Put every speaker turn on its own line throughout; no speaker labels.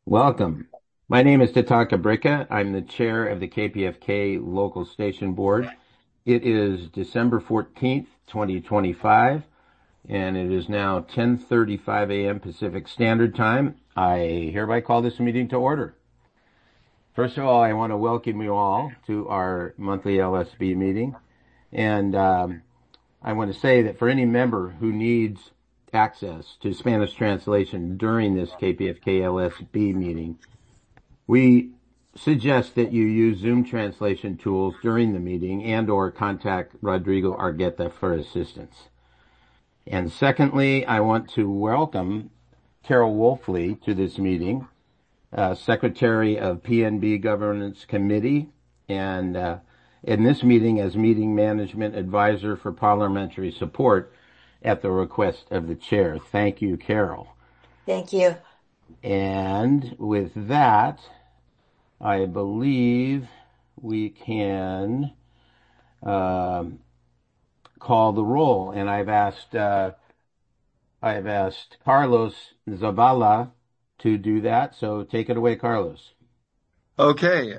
Welcome. My name is Tatanka Bricka. I'm the chair of the KPFK Local Station Board. It is December 14th, 2025, and it is now 10:35 a.m. Pacific Standard Time. I hereby call this meeting to order. First of all, I want to welcome you all to our monthly LSB meeting. And I want to say that for any member who needs access to Spanish translation during this KPFK LSB meeting, we suggest that you use Zoom translation tools during the meeting and/or contact Rodrigo Argueta for assistance. And secondly, I want to welcome Carol Wolfley to this meeting, Secretary of PNB Governance Committee, and in this meeting as Meeting Management Advisor for Parliamentary Support at the request of the Chair. Thank you, Carol.
Thank you.
And with that, I believe we can call the roll, and I've asked Carlos Zavala to do that. So take it away, Carlos.
Okay,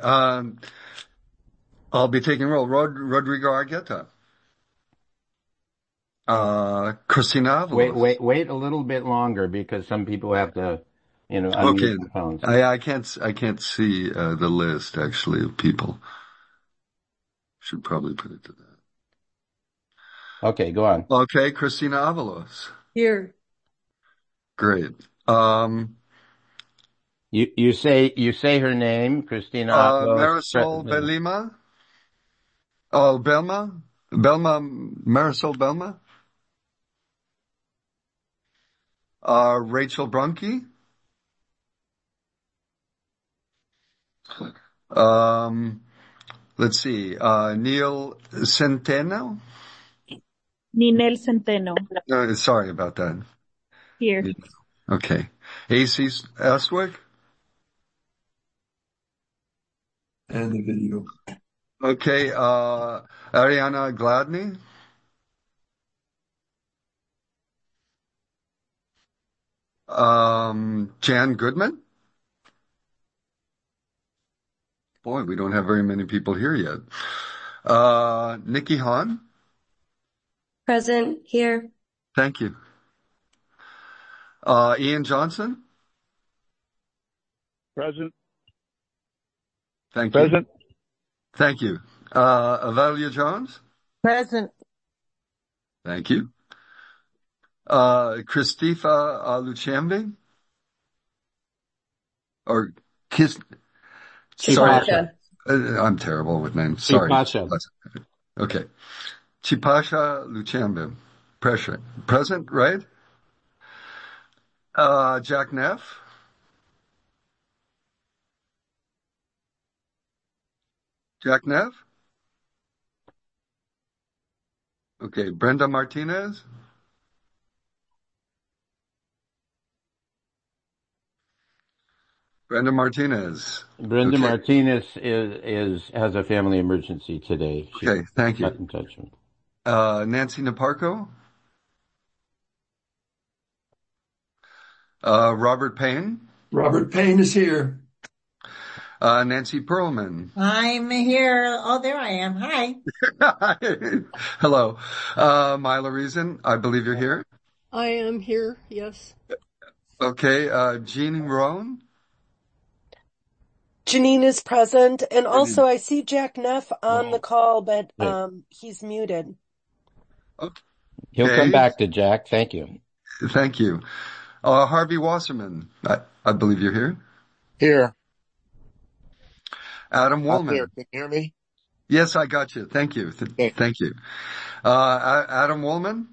I'll be taking roll. Rodrigo Argueta. Christina Avalos.
Wait a little bit longer because some people have to, unmute
Okay,
their phones.
I can't see the list actually of people. Should probably put it to that.
Okay, go on.
Okay, Christina Avalos.
Here.
Great.
You say her name, Christina Avalos.
Marisol Belima. Oh, Belma, Marisol Belma. Rachel Brunke. Let's see. Neil Centeno.
Ninel Centeno.
Sorry about that.
Here.
Okay. AC Estwick.
And the video.
Okay. Ariana Gladney. Jan Goodman. Boy, we don't have very many people here yet. Nikki Hahn.
Present. Here.
Thank you. Ian Johnson.
Present.
Thank you.
Present.
Thank you. Avalia Jones.
Present.
Thank you. Christifa Luchambi. Or Kiss. Sorry. I'm terrible with names. Sorry.
Chipasha.
Okay. Chipasha Luchambi. Present, right? Jack Neff. Jack Neff? Okay, Brenda Martinez? Brenda Martinez.
Brenda
Okay.
Martinez has a family emergency today.
Okay, thank you.
Not in touch with me.
Nancy Naparco? Robert Payne?
Robert Payne is here.
Nancy Perlman.
I'm here. Oh, there I am. Hi.
Hello. Myla Reason, I believe you're here.
I am here, yes.
Okay, Jean Roan.
Janine is present, and also I see Jack Neff on the call, but he's muted.
Okay.
He'll come back to Jack. Thank you.
Thank you. Harvey Wasserman, I believe you're here.
Here.
Adam Woolman.
Here. Can you hear me?
Yes, I got you. Thank you. Thank you. Adam Woolman.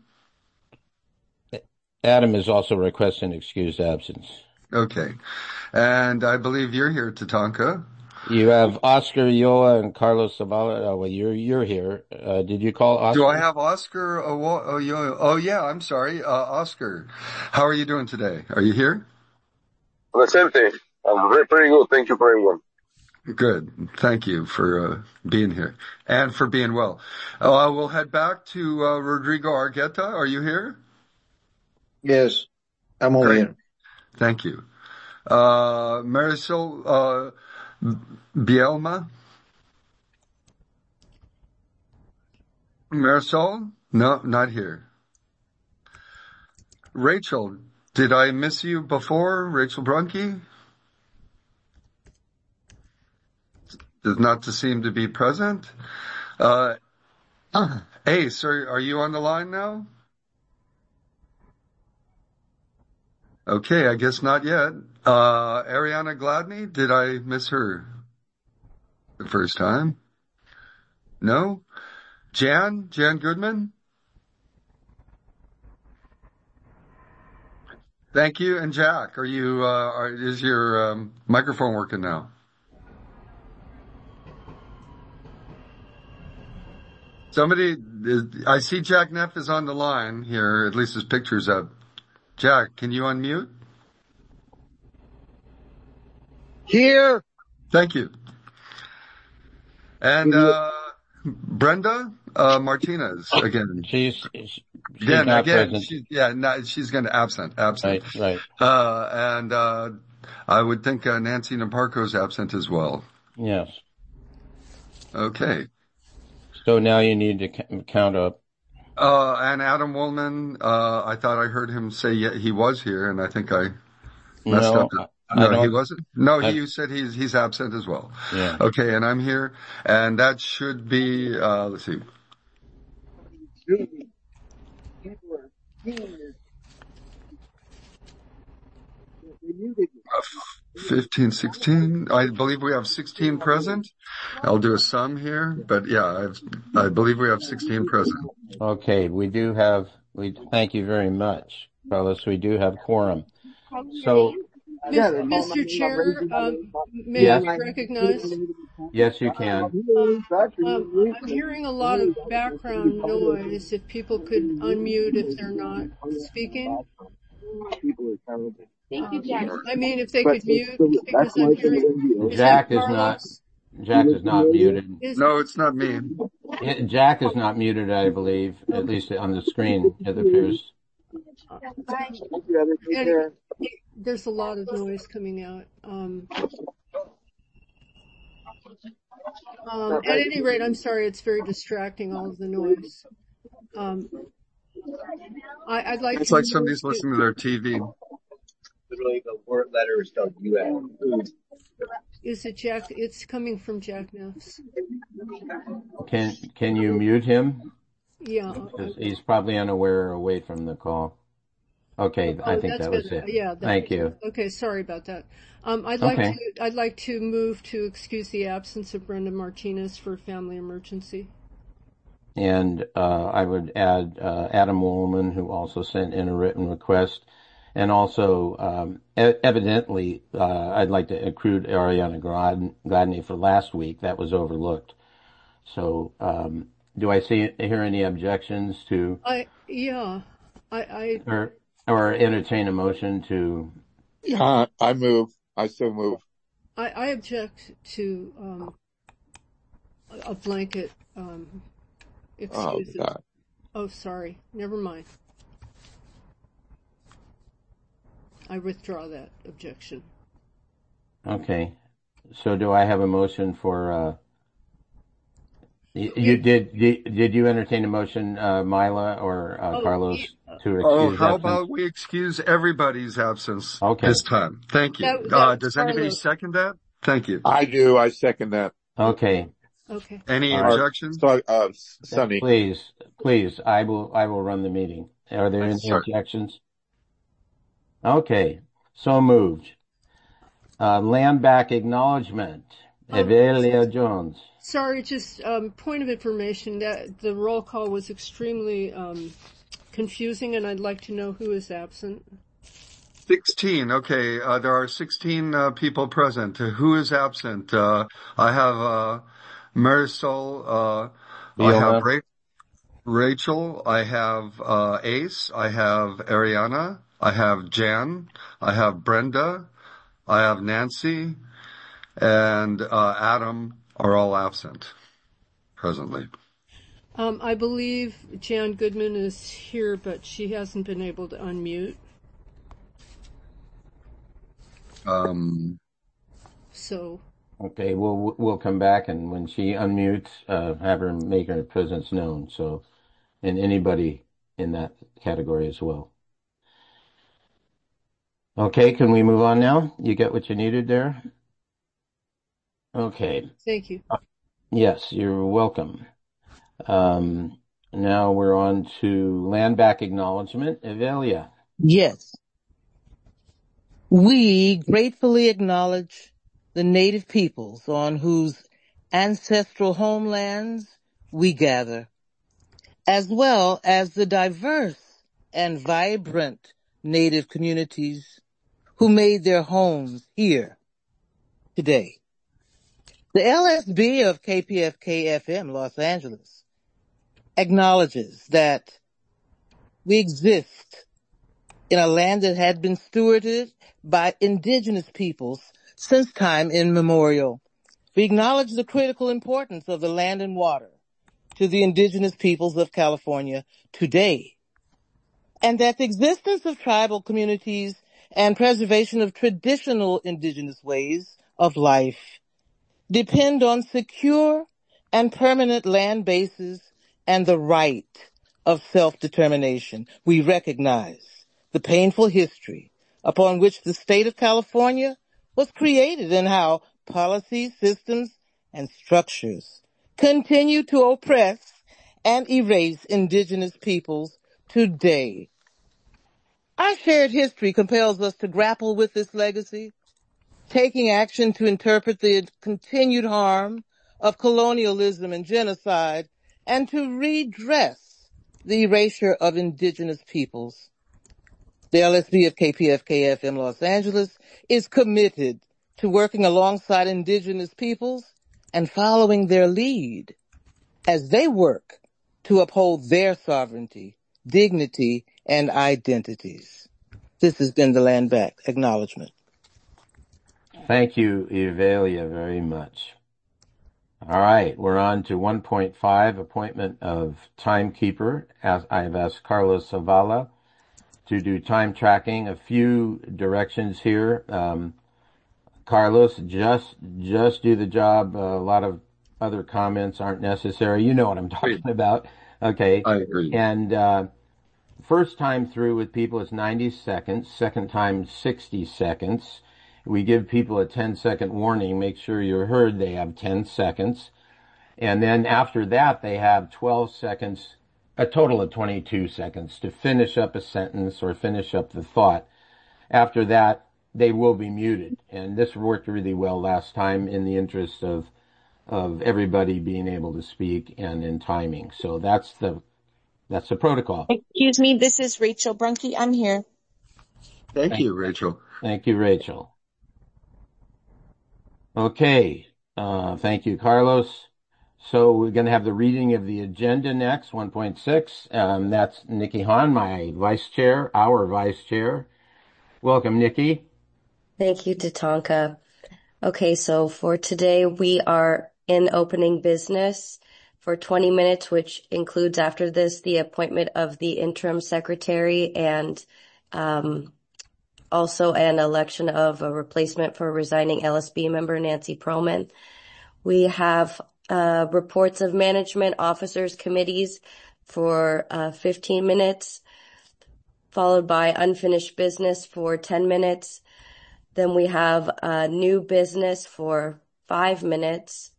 Adam is also requesting excused absence.
Okay. And I believe you're here, Tatanka.
You have Oscar Yoa and Carlos Zavala. Oh, well, you're here. Did you call Oscar?
Do I have Oscar? Oh, yeah, I'm sorry. Oscar, how are you doing today? Are you here?
Presente. I'm pretty good. Thank you for everyone.
Good. Thank you for being here and for being well. We'll head back to Rodrigo Argueta. Are you here?
Yes, I'm over here.
Thank you. Marisol Bielma? Marisol? No, not here. Rachel, did I miss you before? Rachel Brunke? Does not seem to be present. Ace, are you on the line now? Okay, I guess not yet. Ariana Gladney, did I miss her the first time? No? Jan Goodman? Thank you. And Jack, is your microphone working now? I see Jack Neff is on the line here, at least his picture's up. Jack, can you unmute?
Here.
Thank you. And Brenda Martinez again.
She's not present.
She's going to absent.
Right.
And I would think Nancy Naparko's absent as well.
Yes.
Okay.
So now you need to count up.
And Adam Woolman, I thought I heard him say he was here, and I think I messed up. No, he wasn't? No, you said he's absent as well.
Yeah.
Okay, and I'm here, and that should be, let's see. 15, 16. I believe we have 16 present. I'll do a sum here, but yeah, I believe we have 16 present.
Okay, thank you very much, Carlos. We do have quorum. So,
Mr. Chair, may I be recognized?
Yes, you can.
I'm hearing a lot of background noise. If people could unmute if they're not speaking.
Thank you, Jack.
I mean, if they could mute, because I'm hearing.
Jack is not muted.
No, it's not me.
Jack is not muted, I believe, at least on the screen, it appears.
There's a lot of noise coming out. At any rate, I'm sorry, it's very distracting, all of the noise. I'd like
It's like somebody's listening to their TV.
Literally, the word letter is spelled U-N.
Is it Jack? It's coming from Jack Neff's.
Can you mute him?
Yeah.
He's probably unaware or away from the call. Okay, I think that was it.
Yeah.
Thank you.
Okay, sorry about that. I'd like to move to excuse the absence of Brenda Martinez for family emergency.
And I would add Adam Woolman, who also sent in a written request. And also, evidently, I'd like to accrue Ariana Gladney for last week. That was overlooked. So, do I hear any objections to? Or entertain a motion to?
Yeah, I move. I so move.
I object to a blanket excuses. Oh, sorry. Never mind. I withdraw that objection.
Okay. So do I have a motion for, did you entertain a motion, Mila or Carlos, to excuse
how about we excuse everybody's absence this time? Thank you. Does anybody second that? Thank you.
I do. I second that.
Okay.
Any objections?
Sonny.
Please, I will run the meeting. Are there any objections? Okay, so moved. Land back acknowledgement. Evelia Jones.
Sorry, just point of information that the roll call was extremely confusing, and I'd like to know who is absent.
16. Okay, there are 16 people present. Who is absent? I have Marisol. I have Rachel. I have Ace. I have Ariana. I have Jan, I have Brenda, I have Nancy, and Adam are all absent presently.
I believe Jan Goodman is here, but she hasn't been able to unmute. So.
Okay, we'll come back, and when she unmutes, have her make her presence known. So, and anybody in that category as well. Okay, can we move on now? You get what you needed there? Okay.
Thank you.
Yes, you're welcome. Now we're on to land back acknowledgement. Evelia.
Yes. We gratefully acknowledge the native peoples on whose ancestral homelands we gather, as well as the diverse and vibrant native communities who made their homes here today. The LSB of KPFK-FM Los Angeles acknowledges that we exist in a land that had been stewarded by indigenous peoples since time immemorial. We acknowledge the critical importance of the land and water to the indigenous peoples of California today, and that the existence of tribal communities and preservation of traditional indigenous ways of life depend on secure and permanent land bases and the right of self-determination. We recognize the painful history upon which the state of California was created and how policies, systems, and structures continue to oppress and erase indigenous peoples today. Our shared history compels us to grapple with this legacy, taking action to interpret the continued harm of colonialism and genocide, and to redress the erasure of indigenous peoples. The LSB of KPFK-FM Los Angeles is committed to working alongside indigenous peoples and following their lead as they work to uphold their sovereignty, dignity, and identities. This has been the Land Back Acknowledgement.
Thank you, Evelia, very much. All right, we're on to 1.5, appointment of timekeeper. I've asked Carlos Zavala to do time tracking. A few directions here. Carlos, just do the job. A lot of other comments aren't necessary. You know what I'm talking about. Okay.
I agree.
And first time through with people is 90 seconds. Second time, 60 seconds. We give people a 10-second warning. Make sure you're heard. They have 10 seconds. And then after that, they have 12 seconds, a total of 22 seconds to finish up a sentence or finish up the thought. After that, they will be muted. And this worked really well last time in the interest of everybody being able to speak and in timing. So that's the protocol.
Excuse me, this is Rachel Brunke. I'm here.
Thank you, Rachel.
Thank you, Rachel. Okay. Thank you, Carlos. So we're going to have the reading of the agenda next, 1.6. That's Nikki Hahn, my vice chair, our vice chair. Welcome, Nikki.
Thank you, Tatanka. Okay, so for today, we are in opening business for 20 minutes, which includes after this the appointment of the interim secretary and also an election of a replacement for resigning LSB member Nancy Perlman. We have reports of management officers committees for 15 minutes, followed by unfinished business for 10 minutes. Then we have new business for 5 minutes,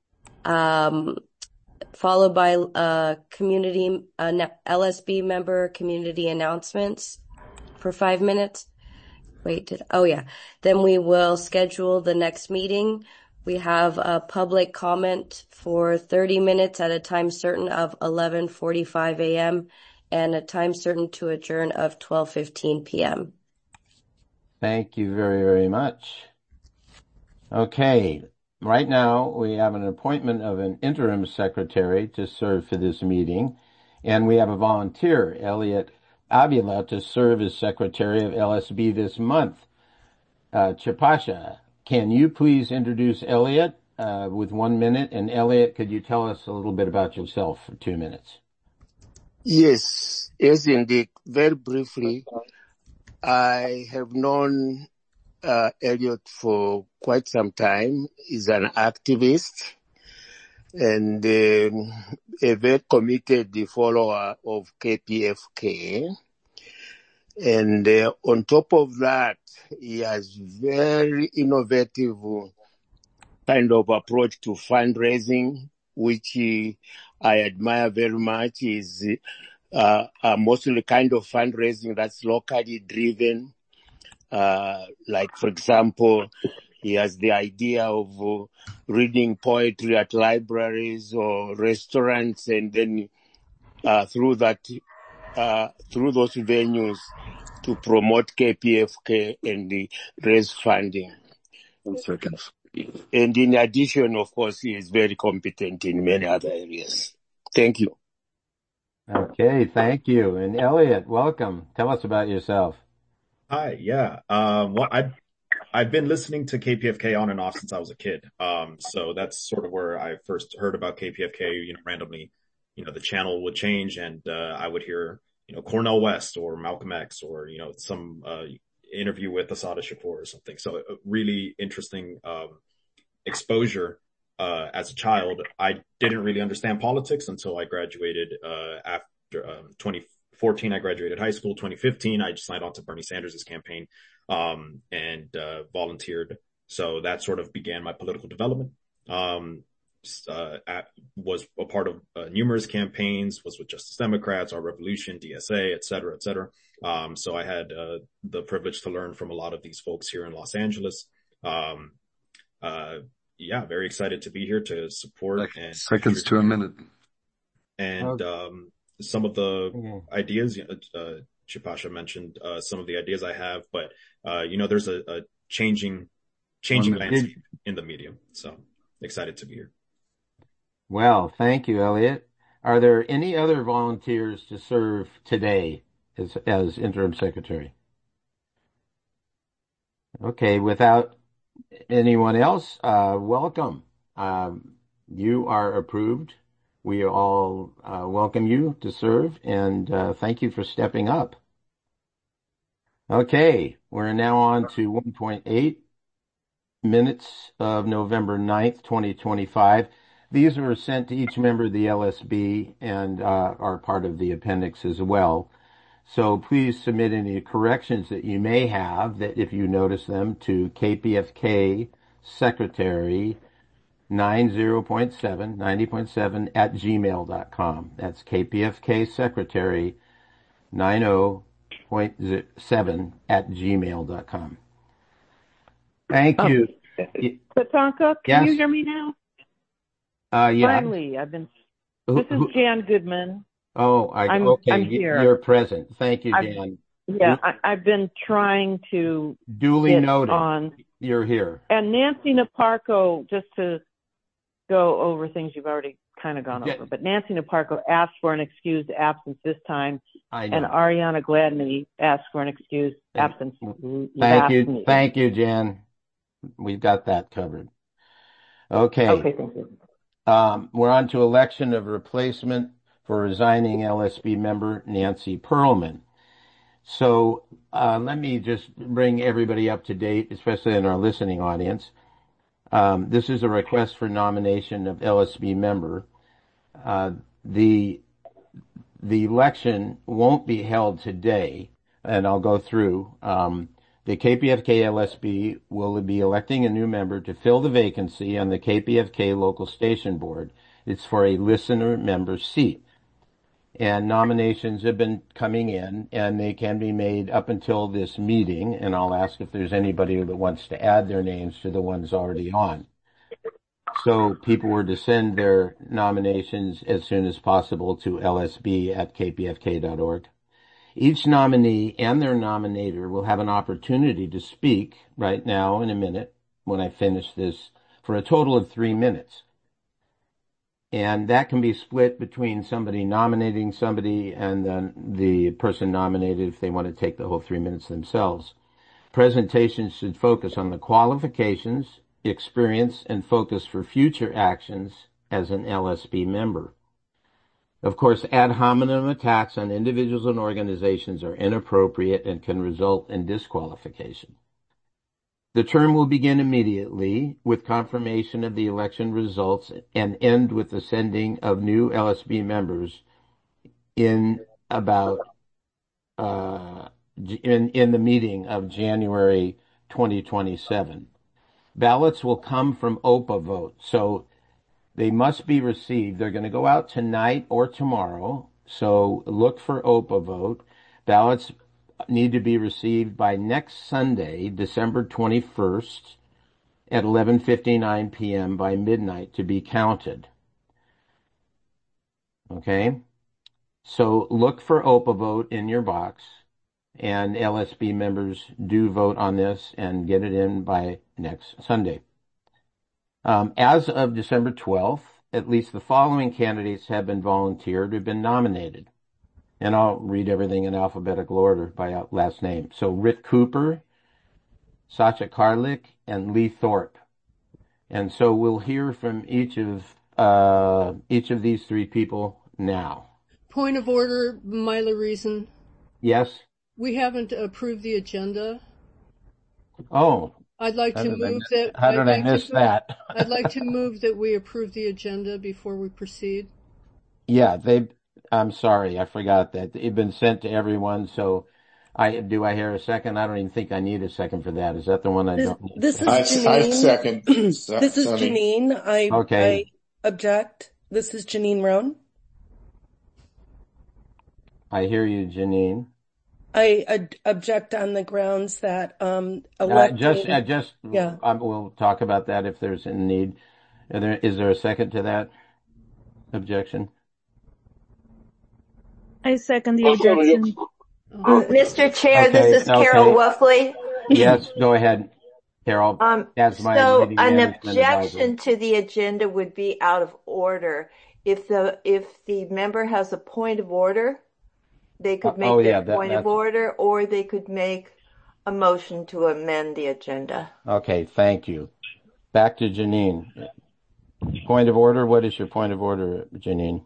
followed by community LSB member community announcements for 5 minutes. Then we will schedule the next meeting. We have a public comment for 30 minutes at a time certain of 11:45 a.m. and a time certain to adjourn of 12:15 p.m.
Thank you very, very much. Okay. Right now, we have an appointment of an interim secretary to serve for this meeting, and we have a volunteer, Elliot Avila, to serve as secretary of LSB this month. Chapasha, can you please introduce Elliot with 1 minute? And Elliot, could you tell us a little bit about yourself for 2 minutes?
Yes, indeed. Very briefly, I have known Elliot for quite some time. He's an activist and a very committed follower of KPFK. And on top of that, he has very innovative kind of approach to fundraising, which I admire very much. Is mostly the kind of fundraising that's locally driven. Like, for example, he has the idea of reading poetry at libraries or restaurants, and then through those venues to promote KPFK and raise funding.
1 second.
And in addition, of course, he is very competent in many other areas. Thank you.
Okay, thank you. And Elliot, welcome. Tell us about yourself.
Hi, yeah. Well, I've been listening to KPFK on and off since I was a kid. So that's sort of where I first heard about KPFK, randomly, the channel would change and, I would hear, Cornel West or Malcolm X or, some, interview with Assata Shakur or something. So a really interesting, exposure, as a child. I didn't really understand politics until I graduated, after, 2014, I graduated high school. 2015, I just signed on to Bernie Sanders' campaign, and volunteered. So that sort of began my political development. Was a part of numerous campaigns, was with Justice Democrats, Our Revolution, DSA, et cetera, et cetera. So I had the privilege to learn from a lot of these folks here in Los Angeles. Yeah, very excited to be here to support and
seconds to a minute.
And some of the ideas, Chipasha mentioned some of the ideas I have, but there's a changing landscape in the medium. So excited to be here.
Well, thank you, Elliot. Are there any other volunteers to serve today as interim secretary? Okay, without anyone else, welcome. You are approved. We all welcome you to serve, and thank you for stepping up. Okay, we're now on to 1.8 minutes of November 9th, 2025. These were sent to each member of the LSB and are part of the appendix as well. So please submit any corrections that you may have, that if you notice them, to KPFK Secretary 90.7 at gmail.com. That's KPFK Secretary 90.7 at gmail.com. Thank you.
Tatanka, can you hear me now?
Yeah.
Finally, this is Jan Goodman.
Oh, okay.
I'm here.
You're present. Thank you, Jan.
I've been trying to
duly noted
on.
You're here.
And Nancy Naparko, just to go over things you've already kind of gone over, but Nancy Naparko asked for an excused absence this time, and Ariana Gladney asked for an excused absence last meeting.
Thank you, Jan. We've got that covered. Okay.
Okay, thank you.
We're on to election of replacement for resigning LSB member Nancy Pearlman. So let me just bring everybody up to date, especially in our listening audience. This is a request for nomination of LSB member. The election won't be held today, and I'll go through. The KPFK LSB will be electing a new member to fill the vacancy on the KPFK local station board. It's for a listener member seat. And nominations have been coming in, and they can be made up until this meeting, and I'll ask if there's anybody that wants to add their names to the ones already on. So people were to send their nominations as soon as possible to lsb@kpfk.org. Each nominee and their nominator will have an opportunity to speak right now in a minute when I finish this for a total of 3 minutes. And that can be split between somebody nominating somebody and then the person nominated if they want to take the whole 3 minutes themselves. Presentations should focus on the qualifications, experience, and focus for future actions as an LSB member. Of course, ad hominem attacks on individuals and organizations are inappropriate and can result in disqualification. The term will begin immediately with confirmation of the election results and end with the sending of new LSB members in about in the meeting of January 2027. Ballots will come from OPA vote, so they must be received. They're going to go out tonight or tomorrow, so look for OPA vote. Ballots need to be received by next Sunday, December 21st at 11:59 p.m. by midnight to be counted. Okay? So look for OPA vote in your box, and LSB members do vote on this and get it in by next Sunday. As of December 12th, at least the following candidates have been volunteered, have been nominated. And I'll read everything in alphabetical order by last name. So Rick Cooper, Sacha Karlik, and Lee Thorpe. And so we'll hear from each of these three people now.
Point of order, Myla Reason.
Yes?
We haven't approved the agenda.
Oh.
I'd like to move that.
How did I miss that?
I'd like to move that we approve the agenda before we proceed.
Yeah, I'm sorry, I forgot that. It's been sent to everyone, so do I hear a second? I don't even think I need a second for that. Is that the one I don't need?
This is Janine. I
second.
This is Janine. I object. This is Janine Roan.
I hear you, Janine.
I object on the grounds that
we'll talk about that if there's a need. Is there a second to that objection?
I second the objection.
Mr. Chair, this is Carol Wuffley.
Yes, go ahead, Carol.
So an objection to the agenda would be out of order. If the member has a point of order, they could make point of order, or they could make a motion to amend the agenda.
Okay, thank you. Back to Janine. Point of order. What is your point of order, Janine?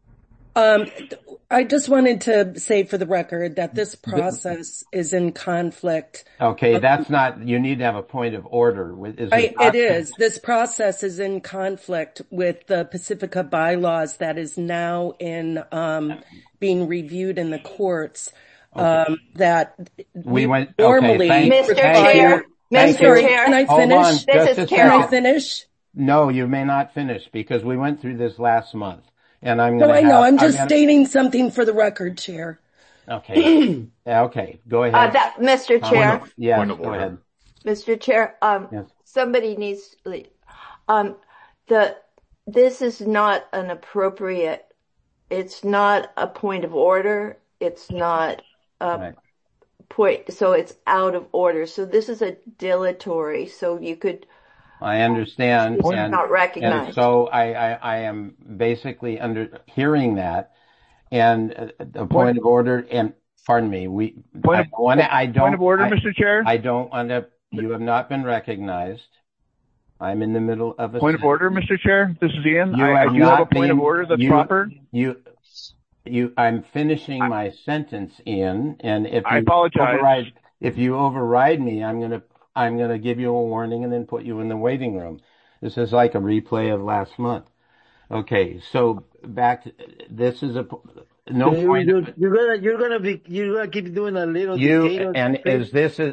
I just wanted to say for the record that this process is in conflict.
Okay, that's not, you need to have a point of order.
It is. This process is in conflict with the Pacifica bylaws that is now being reviewed in the courts. That we went normally.
Mr. Chair,
can I finish?
This is Carol.
Can I finish?
No, you may not finish because we went through this last month. And I'm
I'm just stating something for the record, Chair.
Okay. Okay. Go ahead.
Mr. Chair.
Go ahead.
Mr. Chair, somebody needs to leave. This is not an appropriate, it's not a point of order. It's not a point, so it's out of order. So this is a dilatory, so you could.
I understand.
And not recognized.
And so I am basically hearing that, and the point of order, and pardon me,
point of order, Mr. Chair.
I don't want to, you have not been recognized. I'm in the middle of a
point of order, Mr. Chair. This is Ian. I do have a point of order that's proper.
I'm finishing my sentence, Ian, and if
I apologize.
If you override me, I'm going to give you a warning and then put you in the waiting room. This is like a replay of last month. Okay, so back to, this is point.
You're gonna keep doing a little.
Is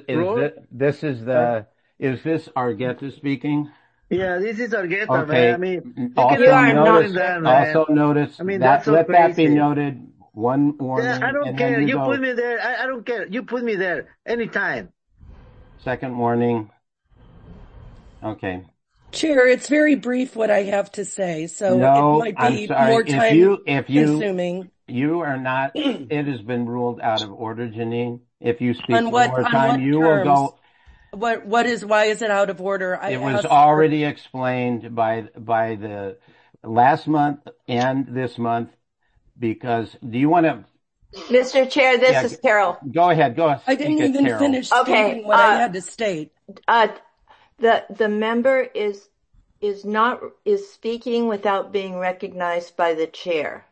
this Argueta speaking?
Yeah, this is Argueta,
okay.
man. I mean,
also notice.
I mean,
let that be noted. One warning.
Yeah, I don't care. You put me there. I don't care. You put me there anytime.
Second warning. Okay.
Chair, it's very brief what I have to say, so it might be more time consuming.
You are not, it has been ruled out of order, Janine. If you speak one more time, you will go.
Why is it out of order?
It was already explained by the last month and this month, because do you want to?
Mr. Chair, this is Carol.
Go ahead.
I didn't even finish stating what I had to state.
The member is speaking without being recognized by the chair.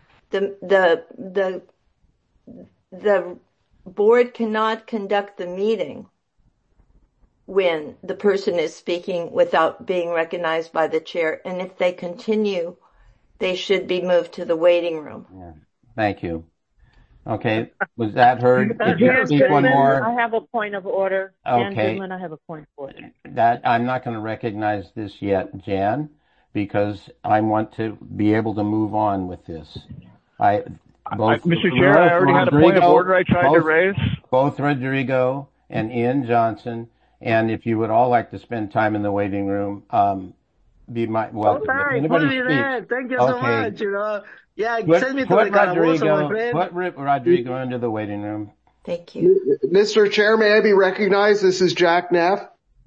The board cannot conduct the meeting when the person is speaking without being recognized by the chair. And if they continue, they should be moved to the waiting room.
Yeah. Thank you. Okay. Was that heard?
Jan Goodman, I have a point of order. Jan Goodman, I have a point of order.
I'm not going to recognize this yet, Jan, because I want to be able to move on with this.
Mr. Chair, I already had a point of order I tried to raise.
Both Rodrigo and Ian Johnson, and if you would all like to spend time in the waiting room, be welcome.
Okay, put me there. Thank you so much. Yeah, send me to the calabozo, my friend.
Put Rodrigo into the waiting room.
Thank you.
Mr. Chair, may I be recognized? This is Jack Neff.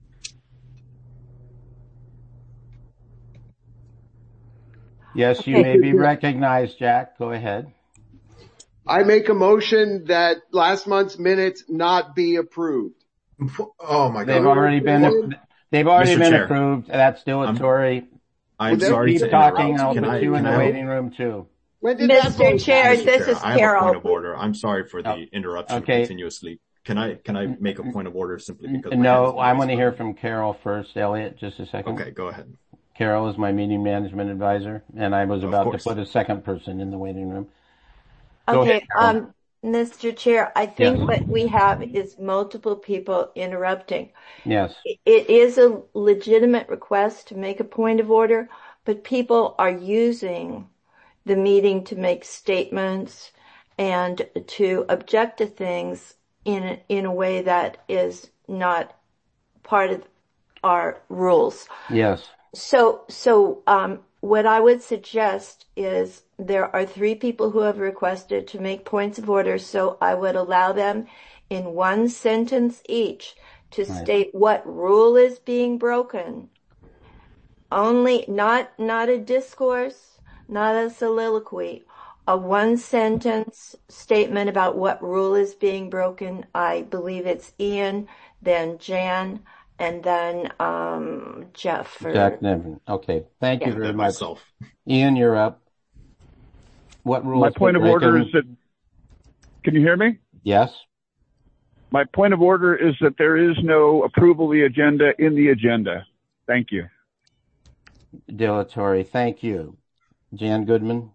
Yes, you may be recognized, Jack. Go ahead.
I make a motion that last month's minutes not be approved.
Oh my God.
They've already been approved. That's dilatory.
I'm sorry
to talking. I'll put you in the waiting room too.
Mr. Chair, this is Carol.
I have a point of order. I'm sorry for the interruption continuously. Can I make a point of order simply because?
No, I want to hear from Carol first, Elliot. Just a second.
Okay, go ahead.
Carol is my meeting management advisor, and I was about to put a second person in the waiting room.
Okay, Mr. Chair, I think what we have is multiple people interrupting.
Yes.
It is a legitimate request to make a point of order, but people are using the meeting to make statements and to object to things in a way that is not part of our rules.
Yes.
So what I would suggest is there are 3 people who have requested to make points of order, so I would allow them in one sentence each to state what rule is being broken. Only, not a discourse, not a soliloquy, a one sentence statement about what rule is being broken. I believe it's Ian, then Jan, and then Jeff.
Jack Nevin. Okay. Thank you very much. Ian, you're up. What rule?
My point of order is that, can you hear me?
Yes.
My point of order is that there is no approval of the agenda in the agenda. Thank you.
Dilatory. Thank you. Jan Goodman.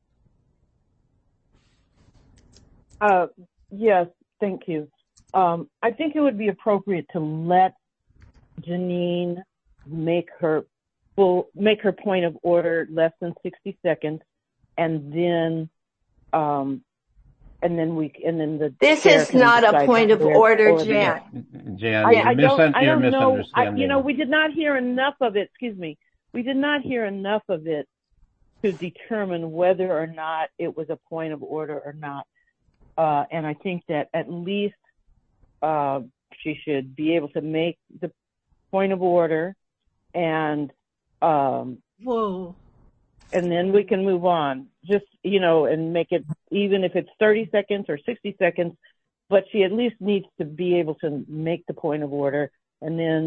Yes, thank you. I think it would be appropriate to let Janine make her point of order less than 60 seconds, and then
This is not a point of order, Jan.
Jan,
I don't know.
misunderstanding.
We did not hear enough of it. Excuse me. We did not hear enough of it to determine whether or not it was a point of order or not. And I think that at least she should be able to make the point of order, and and then we can move on. Just, and make it, even if it's 30 seconds or 60 seconds, but she at least needs to be able to make the point of order, and then.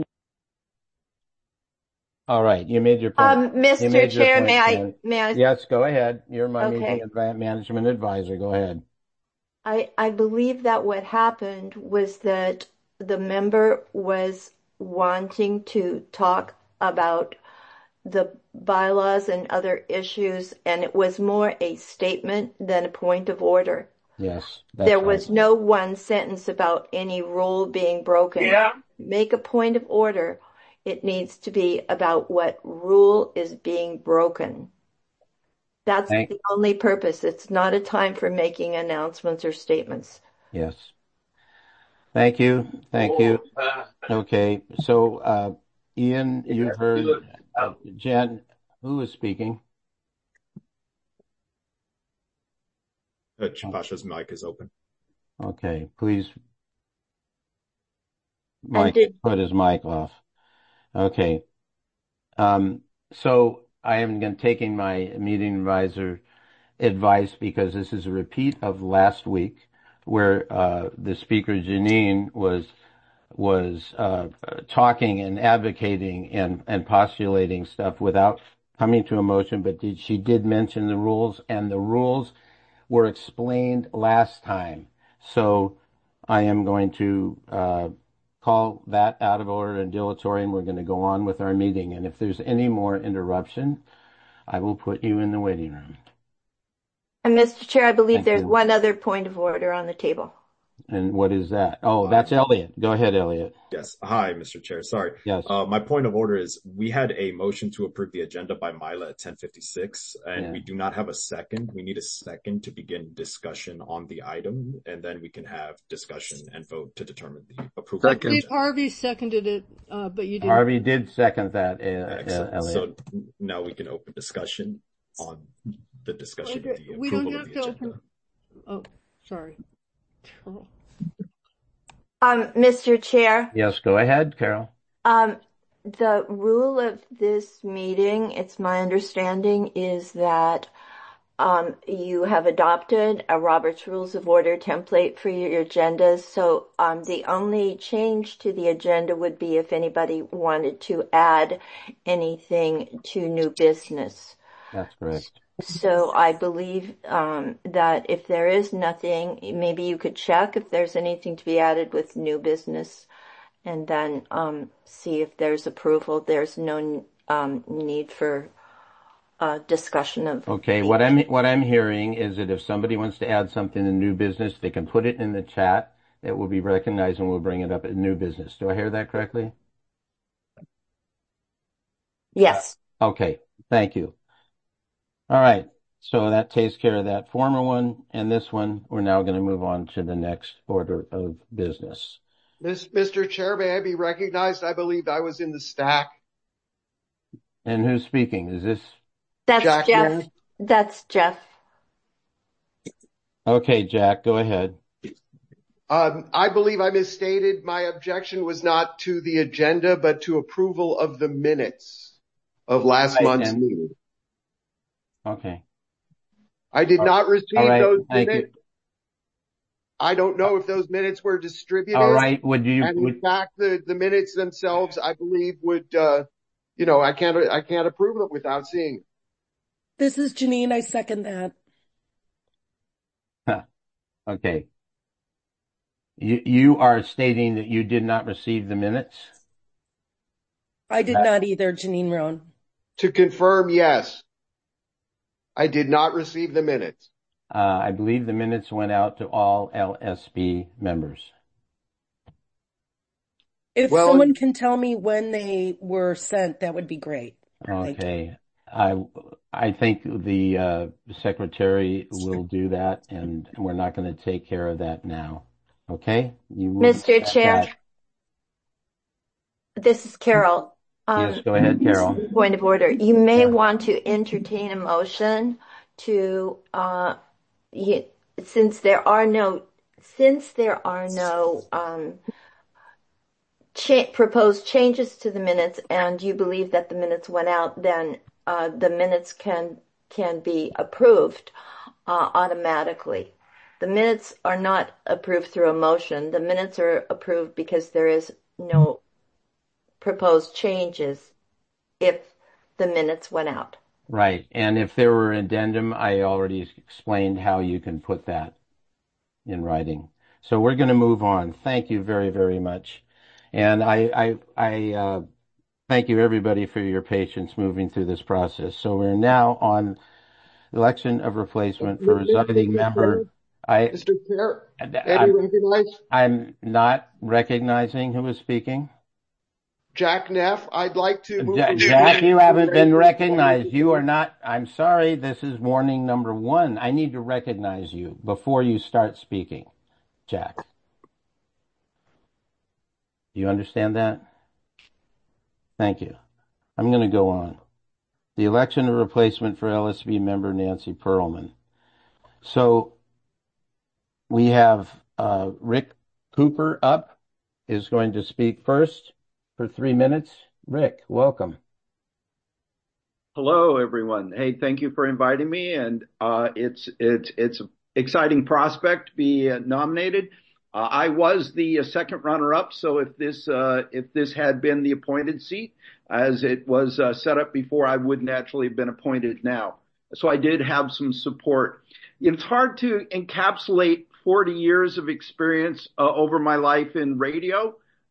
All right, you made your point.
Mr. Chair, may I?
Yes, go ahead. You're my meeting management advisor. Go ahead.
I believe that what happened was that the member was wanting to talk about the bylaws and other issues, and it was more a statement than a point of order.
Yes.
There was no one sentence about any rule being broken.
Yeah.
Make a point of order. It needs to be about what rule is being broken. That's the only purpose. It's not a time for making announcements or statements.
Yes. Thank you. Thank you. Okay. So, Ian, you've heard Jen, who is speaking?
Chapasha's mic is open.
Okay. Please. Put his mic off. Okay. So I am taking my meeting advisor advice because this is a repeat of last week where the speaker Janine was talking and advocating and postulating stuff without coming to a motion, but she did mention the rules, and the rules were explained last time. So I am going to call that out of order and dilatory, and we're going to go on with our meeting. And if there's any more interruption, I will put you in the waiting room.
And Mr. Chair, I believe there's one other point of order on the table.
And what is that? Oh, that's Elliot. Go ahead, Elliot.
Yes. Hi, Mr. Chair. Sorry.
Yes.
My point of order is we had a motion to approve the agenda by Mila at 10:56, and we do not have a second. We need a second to begin discussion on the item, and then we can have discussion and vote to determine the approval.
I believe Harvey seconded it, but you didn't.
Harvey did second that, Elliot.
So now we can open discussion on the discussion of the approval
we don't have
of the
to
agenda.
open. Oh, sorry.
Mr. Chair.
Yes, go ahead, Carol.
The rule of this meeting, it's my understanding, is that you have adopted a Robert's Rules of Order template for your agendas. So the only change to the agenda would be if anybody wanted to add anything to new business.
That's correct.
So I believe that if there is nothing, maybe you could check if there's anything to be added with new business, and then see if there's approval. There's no need for discussion of.
Okay, what I'm hearing is that if somebody wants to add something to new business, they can put it in the chat. It will be recognized, and we'll bring it up at new business. Do I hear that correctly?
Yes.
Okay, thank you. All right, so that takes care of that former one, and this one, we're now going to move on to the next order of business.
Mr. Chair, may I be recognized? I believe I was in the stack.
And who's speaking? Is this?
That's Jack. That's Jeff.
Okay, Jack, go ahead.
I believe I misstated. My objection was not to the agenda, but to approval of the minutes of last month's meeting.
Okay.
I did not receive those minutes.
You.
I don't know if those minutes were distributed.
All right.
In fact, the minutes themselves, I believe, would, I can't approve them without seeing.
This is Janine. I second that.
Okay. You are stating that you did not receive the minutes?
I did not either, Janine Roan.
To confirm, yes. I did not receive the minutes.
I believe the minutes went out to all LSB members.
If someone can tell me when they were sent, that would be great.
Okay. I think the secretary will do that, and we're not going to take care of that now. Okay?
Mr. Chair, this is Carol.
Yes, go ahead, Carol.
Point of order. You may want to entertain a motion to, since there are no proposed changes to the minutes, and you believe that the minutes went out, then the minutes can be approved automatically. The minutes are not approved through a motion. The minutes are approved because there is no proposed changes if the minutes went out.
Right. And if there were addendum, I already explained how you can put that in writing. So we're going to move on. Thank you very, very much. And I thank you everybody for your patience moving through this process. So we're now on election of replacement for residing member.
Mr. Chair,
I'm not recognizing who is speaking.
Jack Neff, I'd like to move.
Jack, you haven't been recognized. You are not. I'm sorry. This is warning number 1. I need to recognize you before you start speaking, Jack. Do you understand that? Thank you. I'm going to go on. The election of replacement for LSB member Nancy Pearlman. So we have Rick Cooper up, is going to speak first for 3 minutes. Rick, welcome.
Hello, everyone. Hey, thank you for inviting me, and it's an exciting prospect to be nominated. I was the second runner-up, so if this had been the appointed seat, as it was set up before, I would naturally have been appointed now. So I did have some support. It's hard to encapsulate 40 years of experience over my life in radio.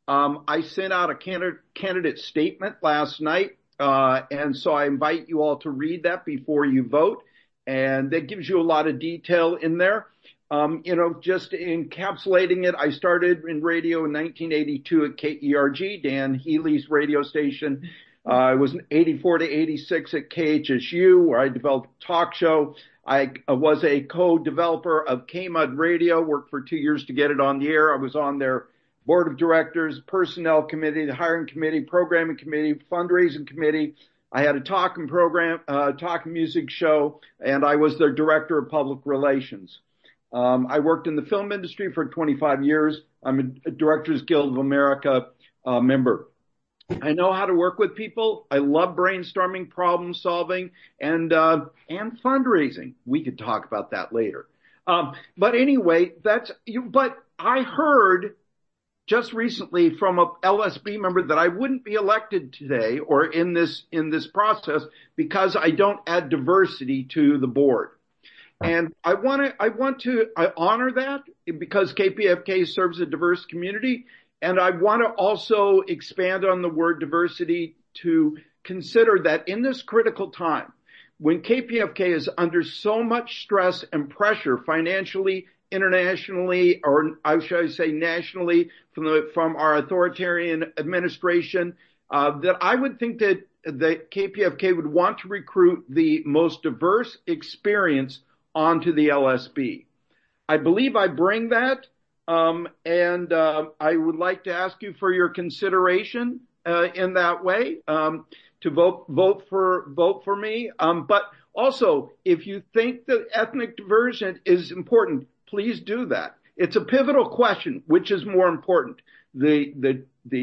I sent out a candidate statement last night, and so I invite you all to read that before you vote. And that gives you a lot of detail in there. Just encapsulating it, I started in radio in 1982 at KERG, Dan Healy's radio station. I was 84 to 86 at KHSU, where I developed a talk show. I was a co-developer of KMUD Radio, worked for 2 years to get it on the air. I was on their board of directors, personnel committee, the hiring committee, programming committee, fundraising committee. I had a talk and music show, and I was their director of public relations. I worked in the film industry for 25 years. I'm a Directors Guild of America member. I know how to work with people. I love brainstorming, problem solving, and fundraising. We could talk about that later. But anyway, but I heard just recently from a LSB member that I wouldn't be elected today or in this process because I don't add diversity to the board. And I want to honor that because KPFK serves a diverse community. And I want to also expand on the word diversity to consider that in this critical time, when KPFK is under so much stress and pressure financially, internationally, or I should say nationally from our authoritarian administration, that I would think that KPFK would want to recruit the most diverse experience onto the LSB. I believe I bring that, and I would like to ask you for your consideration in that way, to vote for me. But also, if you think that ethnic diversion is important, please do that. It's a pivotal question. Which is more important, the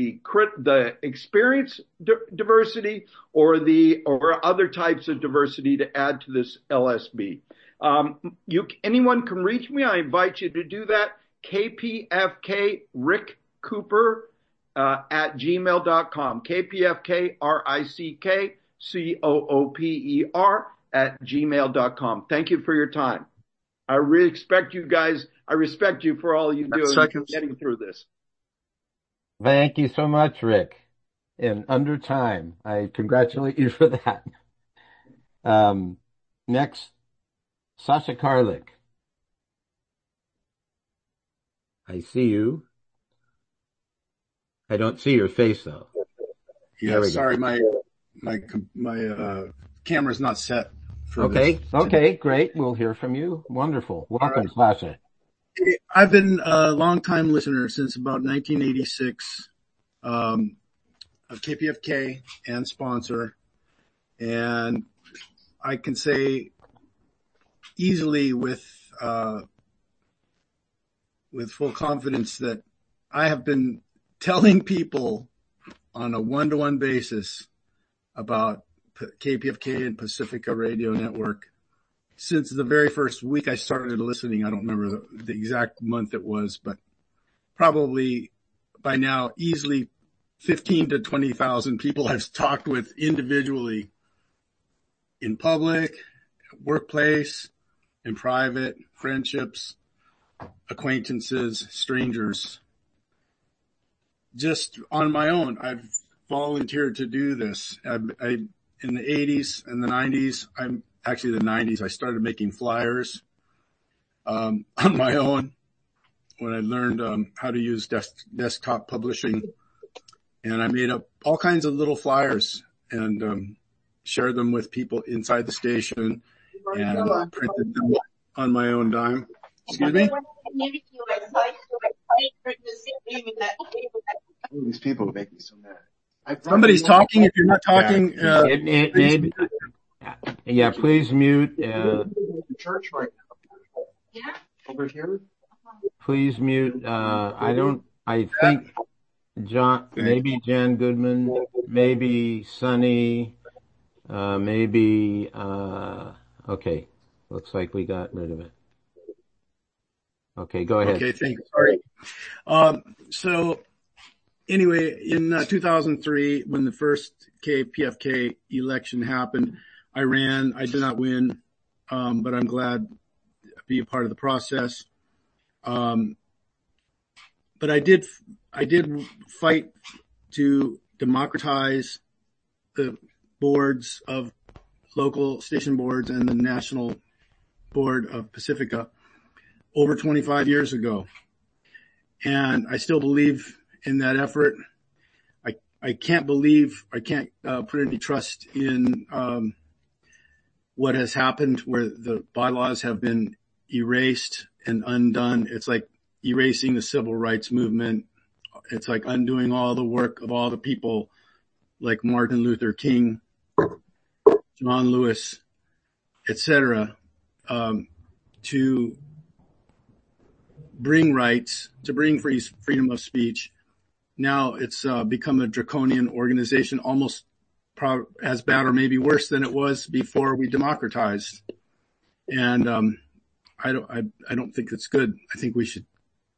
experience diversity or other types of diversity to add to this LSB? Anyone can reach me. I invite you to do that. KPFK Rick Cooper at gmail.com. KPFK RICKCOOPER at gmail.com. Thank you for your time. I really respect you guys. I respect you for all you do in getting through this.
Thank you so much, Rick. In under time. I congratulate you for that. Next, Sasha Karlik. I see you. I don't see your face though.
Yeah, sorry, my camera's not set.
Okay, great. We'll hear from you. Wonderful. Welcome, right. Sasha.
I've been a long-time listener since about 1986 of KPFK and sponsor, and I can say easily with full confidence that I have been telling people on a one-to-one basis about KPFK and Pacifica Radio Network since the very first week I started listening. I don't remember the exact month it was, but probably by now easily 15 to 20,000 people I've talked with individually in public, workplace, in private, friendships, acquaintances, strangers. Just on my own, I've volunteered to do this. In the 80s and the 90s, the 90s, I started making flyers on my own when I learned how to use desktop publishing. And I made up all kinds of little flyers and shared them with people inside the station and printed them on my own dime. Excuse me?
These people make me so mad.
Somebody's talking. If you're not talking,
please mute.
Church right now. Over here.
Please mute. I think John, maybe Jan Goodman, maybe Sonny, maybe. Okay, looks like we got rid of it. Okay, go ahead.
Okay, thanks. Sorry. So anyway, in 2003, when the first KPFK election happened, I ran. I did not win, but I'm glad to be a part of the process. But I I did fight to democratize the boards of local station boards and the national board of Pacifica over 25 years ago. And I still believe in that effort. I can't put any trust in, what has happened where the bylaws have been erased and undone. It's like erasing the civil rights movement. It's like undoing all the work of all the people like Martin Luther King, John Lewis, etc., to bring rights, to bring freedom of speech. Now it's become a draconian organization, almost as bad or maybe worse than it was before we democratized. And I don't think it's good. I think we should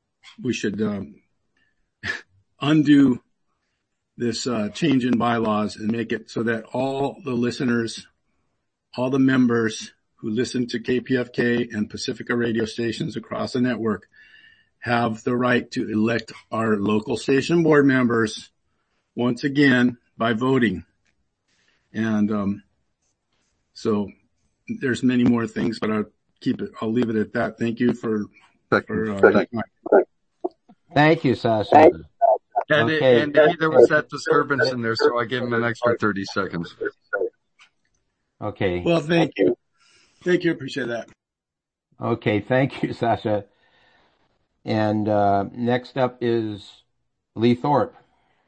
undo this change in bylaws and make it so that all the listeners, all the members who listen to KPFK and Pacifica radio stations across the network have the right to elect our local station board members once again by voting. And so there's many more things, but I'll leave it at that. Thank you
Thank you, Sasha.
And there was that disturbance in there, so I gave him an extra 30 seconds.
Okay.
Well, thank you. Thank you. Appreciate that.
Okay. Thank you, Sasha. And next up is Lee Thorpe.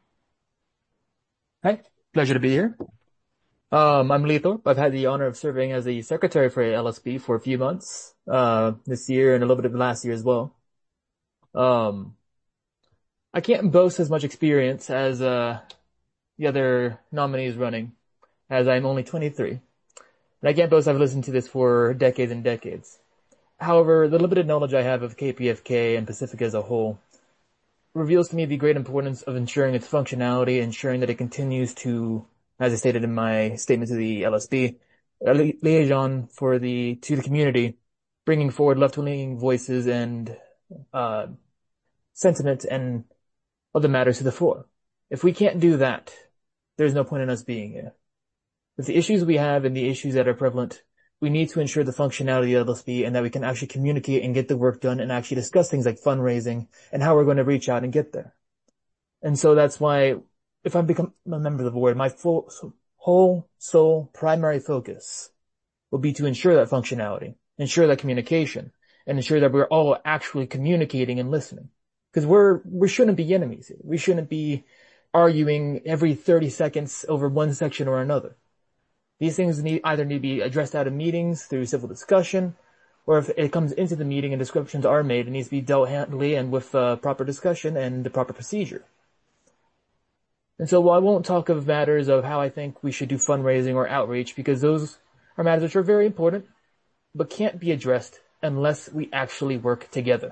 Hi. Pleasure to be here. I'm Lee Thorpe. I've had the honor of serving as the secretary for LSB for a few months, this year and a little bit of last year as well. I can't boast as much experience as, the other nominees running, as I'm only 23. And I can't boast I've listened to this for decades and decades. However, the little bit of knowledge I have of KPFK and Pacifica as a whole reveals to me the great importance of ensuring its functionality, ensuring that it continues to, as I stated in my statement to the LSB, a liaison to the community, bringing forward left-leaning voices and sentiment and other matters to the fore. If we can't do that, there's no point in us being here. With the issues we have and the issues that are prevalent, we need to ensure the functionality of LSB and that we can actually communicate and get the work done and actually discuss things like fundraising and how we're going to reach out and get there. And so that's why, if I become a member of the board, my whole soul primary focus will be to ensure that functionality, ensure that communication, and ensure that we're all actually communicating and listening. Because we shouldn't be enemies here. We shouldn't be arguing every 30 seconds over one section or another. These things either need to be addressed out of meetings through civil discussion, or if it comes into the meeting and descriptions are made, it needs to be dealt handily and with proper discussion and the proper procedure. And so while I won't talk of matters of how I think we should do fundraising or outreach, because those are matters which are very important, but can't be addressed unless we actually work together.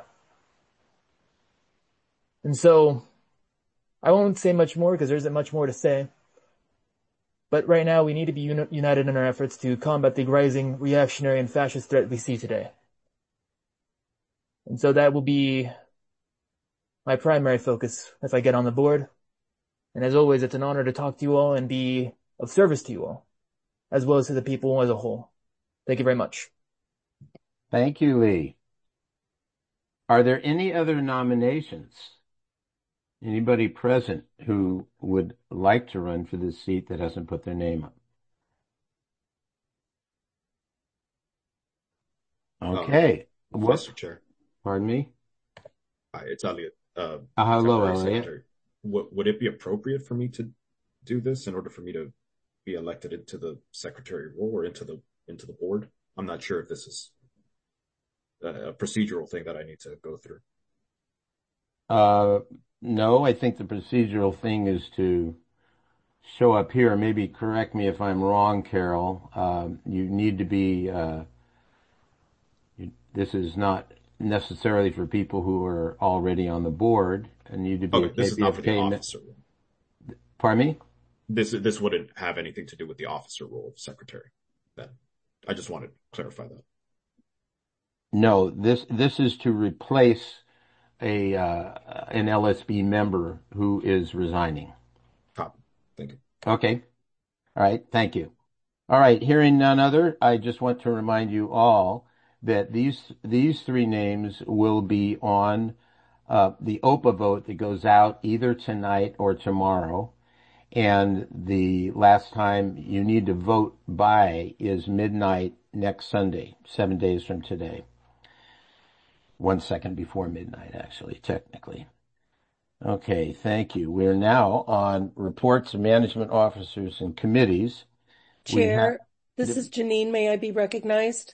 And so I won't say much more because there isn't much more to say. But right now we need to be united in our efforts to combat the rising reactionary and fascist threat we see today. And so that will be my primary focus if I get on the board. And as always, it's an honor to talk to you all and be of service to you all, as well as to the people as a whole. Thank you very much.
Thank you, Lee. Are there any other nominations? Anybody present who would like to run for this seat that hasn't put their name up? Okay.
Mr. Chair.
Pardon me?
Hi, it's Elliot.
Hello, Elliot.
Would it be appropriate for me to do this in order for me to be elected into the secretary role or into the board? I'm not sure if this is a procedural thing that I need to go through.
No, I think the procedural thing is to show up here. Maybe correct me if I'm wrong, Carol. You need to be, this is not necessarily for people who are already on the board and need to be a
this is not for the officer.
Pardon me?
This wouldn't have anything to do with the officer role of secretary. Then I just wanted to clarify that.
No, this is to replace an LSB member who is resigning?
Thank you.
Okay. All right. Thank you. All right. Hearing none other, I just want to remind you all that these three names will be on the OPA vote that goes out either tonight or tomorrow. And the last time you need to vote by is midnight next Sunday, 7 days from today. 1 second before midnight, actually, technically. Okay, thank you. We're now on reports of management officers and committees.
Chair, this is Janine. May I be recognized?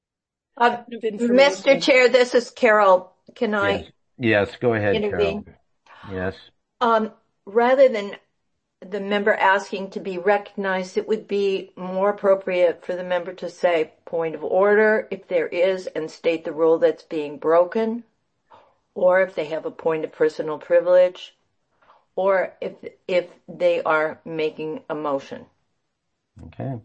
Mr. Chair, this is Carol. Can I?
Yes, go ahead,
intervene?
Carol. Yes.
Rather than the member asking to be recognized, it would be more appropriate for the member to say point of order if there is and state the rule that's being broken, or if they have a point of personal privilege, or if they are making a motion.
Okay.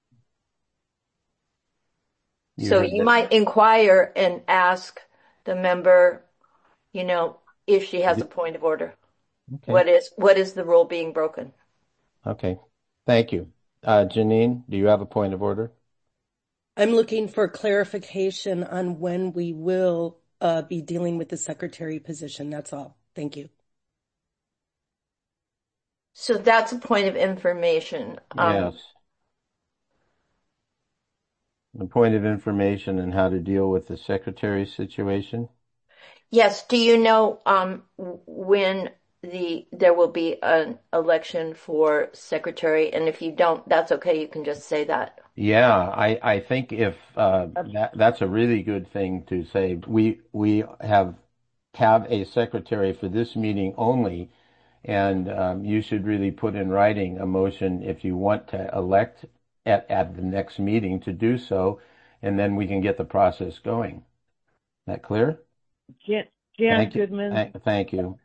So you might inquire and ask the member, if she has a point of order. Okay. What is the rule being broken?
Okay. Thank you. Janine, do you have a point of order?
I'm looking for clarification on when we will be dealing with the secretary position. That's all. Thank you.
So that's a point of information.
Yes. A point of information on how to deal with the secretary situation?
Yes. Do you know when there will be an election for secretary? And if you don't, that's okay. You can just say that.
Yeah, I think if that's a really good thing to say. We have a secretary for this meeting only, and you should really put in writing a motion if you want to elect at the next meeting to do so, and then we can get the process going. Is that clear?
Jan Goodman.
Thank you.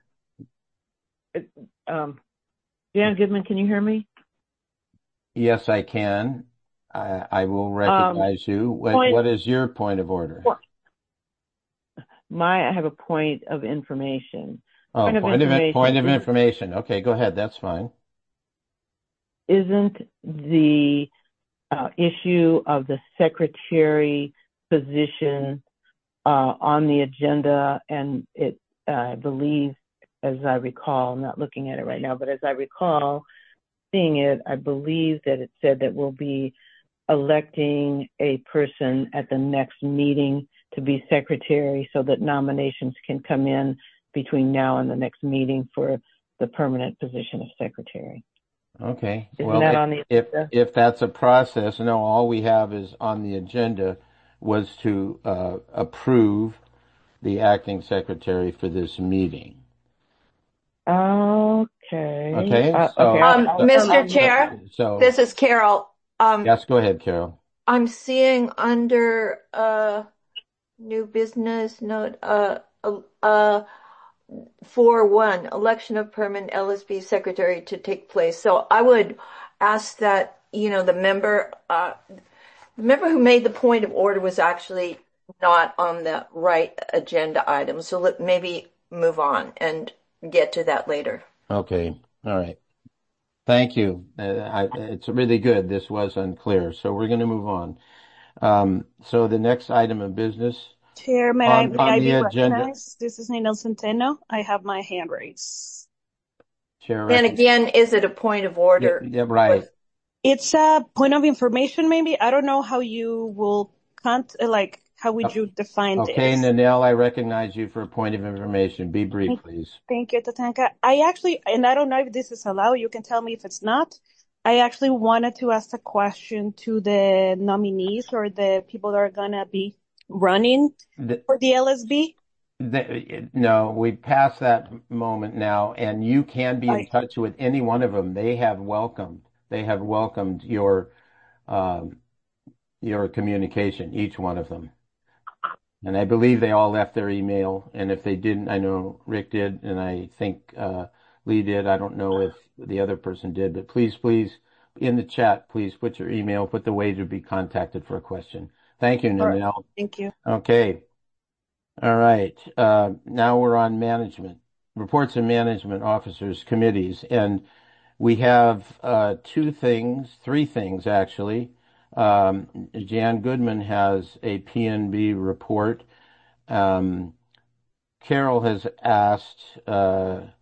Jan Goodman, can you hear me?
Yes, I can. I will recognize you. What is your point of order?
I have a point of information.
Point of information. Okay, go ahead. That's fine.
Isn't the issue of the secretary position on the agenda? And I believe, as I recall, I'm not looking at it right now, but as I recall seeing it, I believe that it said that we'll be electing a person at the next meeting to be secretary so that nominations can come in between now and the next meeting for the permanent position of secretary.
Okay.
Isn't that on the agenda?
If that's a process, no, all we have is on the agenda was to approve the acting secretary for this meeting.
Okay.
Mr. Chair, this is Carol.
Yes, go ahead, Carol.
I'm seeing under new business note 4.1 election of permanent LSB secretary to take place. So I would ask that the member who made the point of order was actually not on the right agenda item. So let maybe move on and get to that later.
Okay. All right. Thank you. It's really good. This was unclear. So we're going to move on. So the next item of business.
Chair, may I be recognized? This is Nina Centeno. I have my hand raised.
Chair.
And again, is it a point of order?
Yeah, right.
It's a point of information, maybe. I don't know how you will how would you define this?
Okay, Nanelle, I recognize you for a point of information. Be brief, please.
Thank you, Tatanka. I actually, and I don't know if this is allowed, you can tell me if it's not. I actually wanted to ask a question to the nominees or the people that are going to be running for the LSB.
No, we passed that moment now, and you can be in touch with any one of them. They have welcomed your communication, each one of them. And I believe they all left their email. And if they didn't, I know Rick did, and I think Lee did. I don't know if the other person did, but please, in the chat, please put your email, put the way to be contacted for a question. Thank you, Nanelle.
Thank you.
Okay. All right. Now we're on management. Reports of management officers committees. And we have three things actually. Jan Goodman has a PNB report. Carol has asked, Carol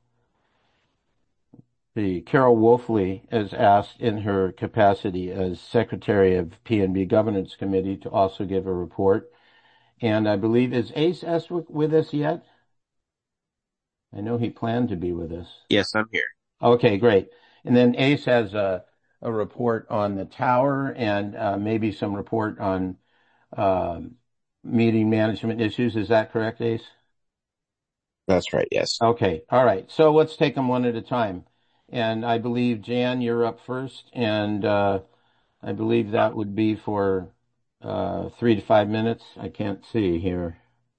Wolfley has asked in her capacity as Secretary of PNB Governance Committee to also give a report. And I believe, is Ace Eswick with us yet? I know he planned to be with us.
Yes, I'm here.
Okay, great. And then Ace has a report on the tower and maybe some report on meeting management issues. Is that correct, Ace?
That's right, yes.
Okay, all right. So let's take them one at a time. And I believe, Jan, you're up first. And I believe that would be for 3 to 5 minutes. I can't see here.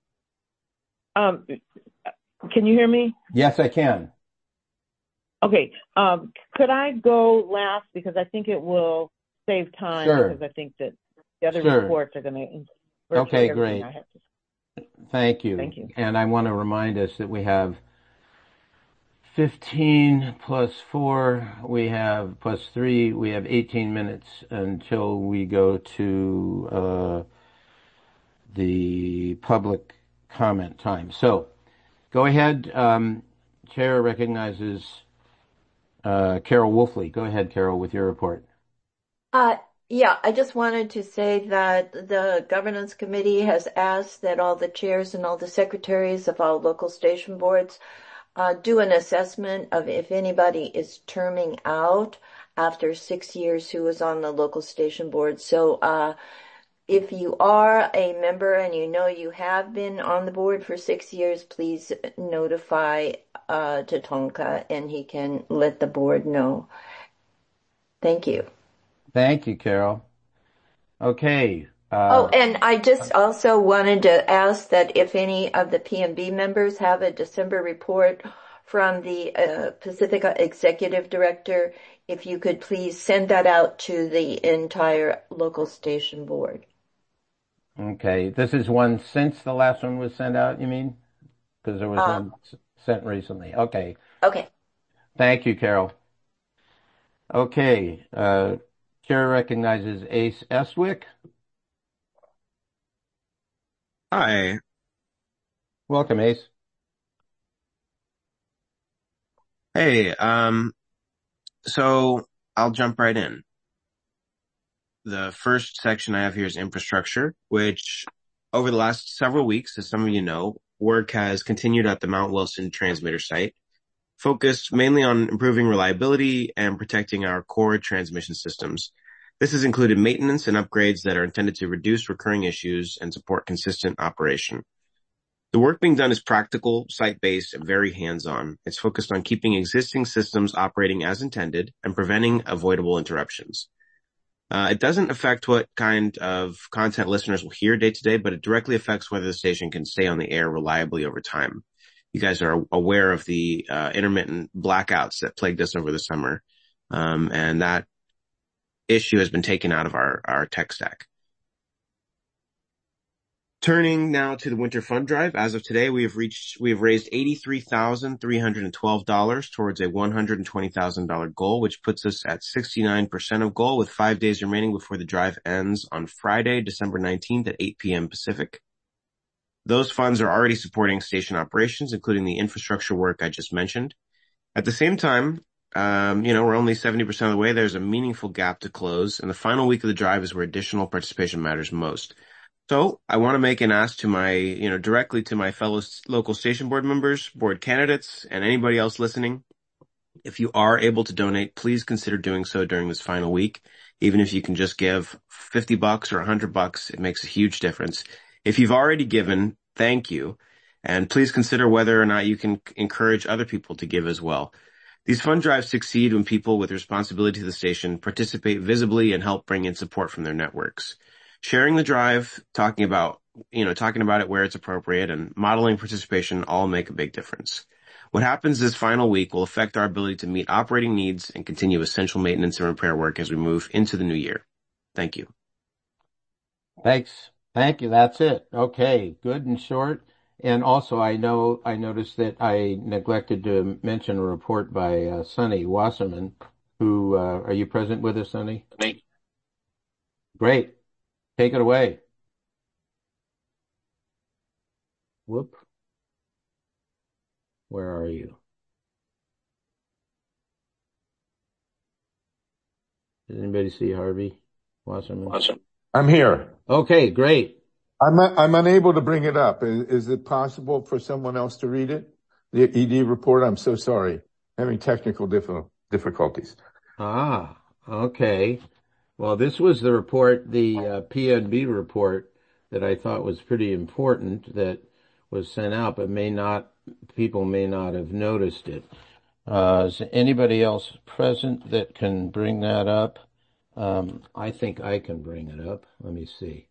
Can you hear me?
Yes, I can.
Okay. Could I go last, because I think it will save time?
Sure.
Because I think that the other reports are going to.
Okay, great. Thank you.
Thank you.
And I want to remind us that we have 15 plus 4, we have plus 3, we have 18 minutes until we go to the public comment time. So go ahead. Chair recognizes Carol Wolfley. Go ahead, Carol, with your report.
Yeah, I just wanted to say that the governance committee has asked that all the chairs and all the secretaries of all local station boards do an assessment of if anybody is terming out after 6 years who was on the local station board. So if you are a member and you know you have been on the board for 6 years, please notify Tatonka and he can let the board know. Thank you.
Thank you, Carol. Okay.
And I just also wanted to ask that if any of the PNB members have a December report from the Pacifica Executive Director, if you could please send that out to the entire local station board.
Okay. This is one since the last one was sent out, you mean? Because there was one sent recently. Okay.
Okay.
Thank you, Carol. Okay. Chair recognizes Ace Eswick.
Hi.
Welcome, Ace.
Hey, so I'll jump right in. The first section I have here is infrastructure, which over the last several weeks, as some of you know, work has continued at the Mount Wilson transmitter site, focused mainly on improving reliability and protecting our core transmission systems. This has included maintenance and upgrades that are intended to reduce recurring issues and support consistent operation. The work being done is practical, site-based, and very hands-on. It's focused on keeping existing systems operating as intended and preventing avoidable interruptions. It doesn't affect what kind of content listeners will hear day to day, but it directly affects whether the station can stay on the air reliably over time. You guys are aware of the intermittent blackouts that plagued us over the summer, and that issue has been taken out of our tech stack. Turning now to the winter fund drive. As of today, we have raised $83,312 towards a $120,000 goal, which puts us at 69% of goal with 5 days remaining before the drive ends on Friday, December 19th at 8 p.m. Pacific. Those funds are already supporting station operations, including the infrastructure work I just mentioned. At the same time, we're only 70% of the way. There's a meaningful gap to close, and the final week of the drive is where additional participation matters most. So I want to make an ask to directly to my fellow local station board members, board candidates, and anybody else listening. If you are able to donate, please consider doing so during this final week. Even if you can just give $50 or $100, it makes a huge difference. If you've already given, thank you. And please consider whether or not you can encourage other people to give as well. These fund drives succeed when people with responsibility to the station participate visibly and help bring in support from their networks. Sharing the drive, talking about it where it's appropriate, and modeling participation all make a big difference. What happens this final week will affect our ability to meet operating needs and continue essential maintenance and repair work as we move into the new year. Thank you.
Thanks. Thank you. That's it. Okay. Good and short. And also, I noticed that I neglected to mention a report by Sonny Wasserman, who, are you present with us, Sonny? Great. Take it away. Whoop. Where are you? Did anybody see Harvey Wasserman?
I'm here.
Okay, great.
I'm unable to bring it up. Is it possible for someone else to read it? The ED report? I'm so sorry. Having technical difficulties.
Okay. Well, this was the report, the PNB report that I thought was pretty important that was sent out, but people may not have noticed it. Is anybody else present that can bring that up? I think I can bring it up. Let me see.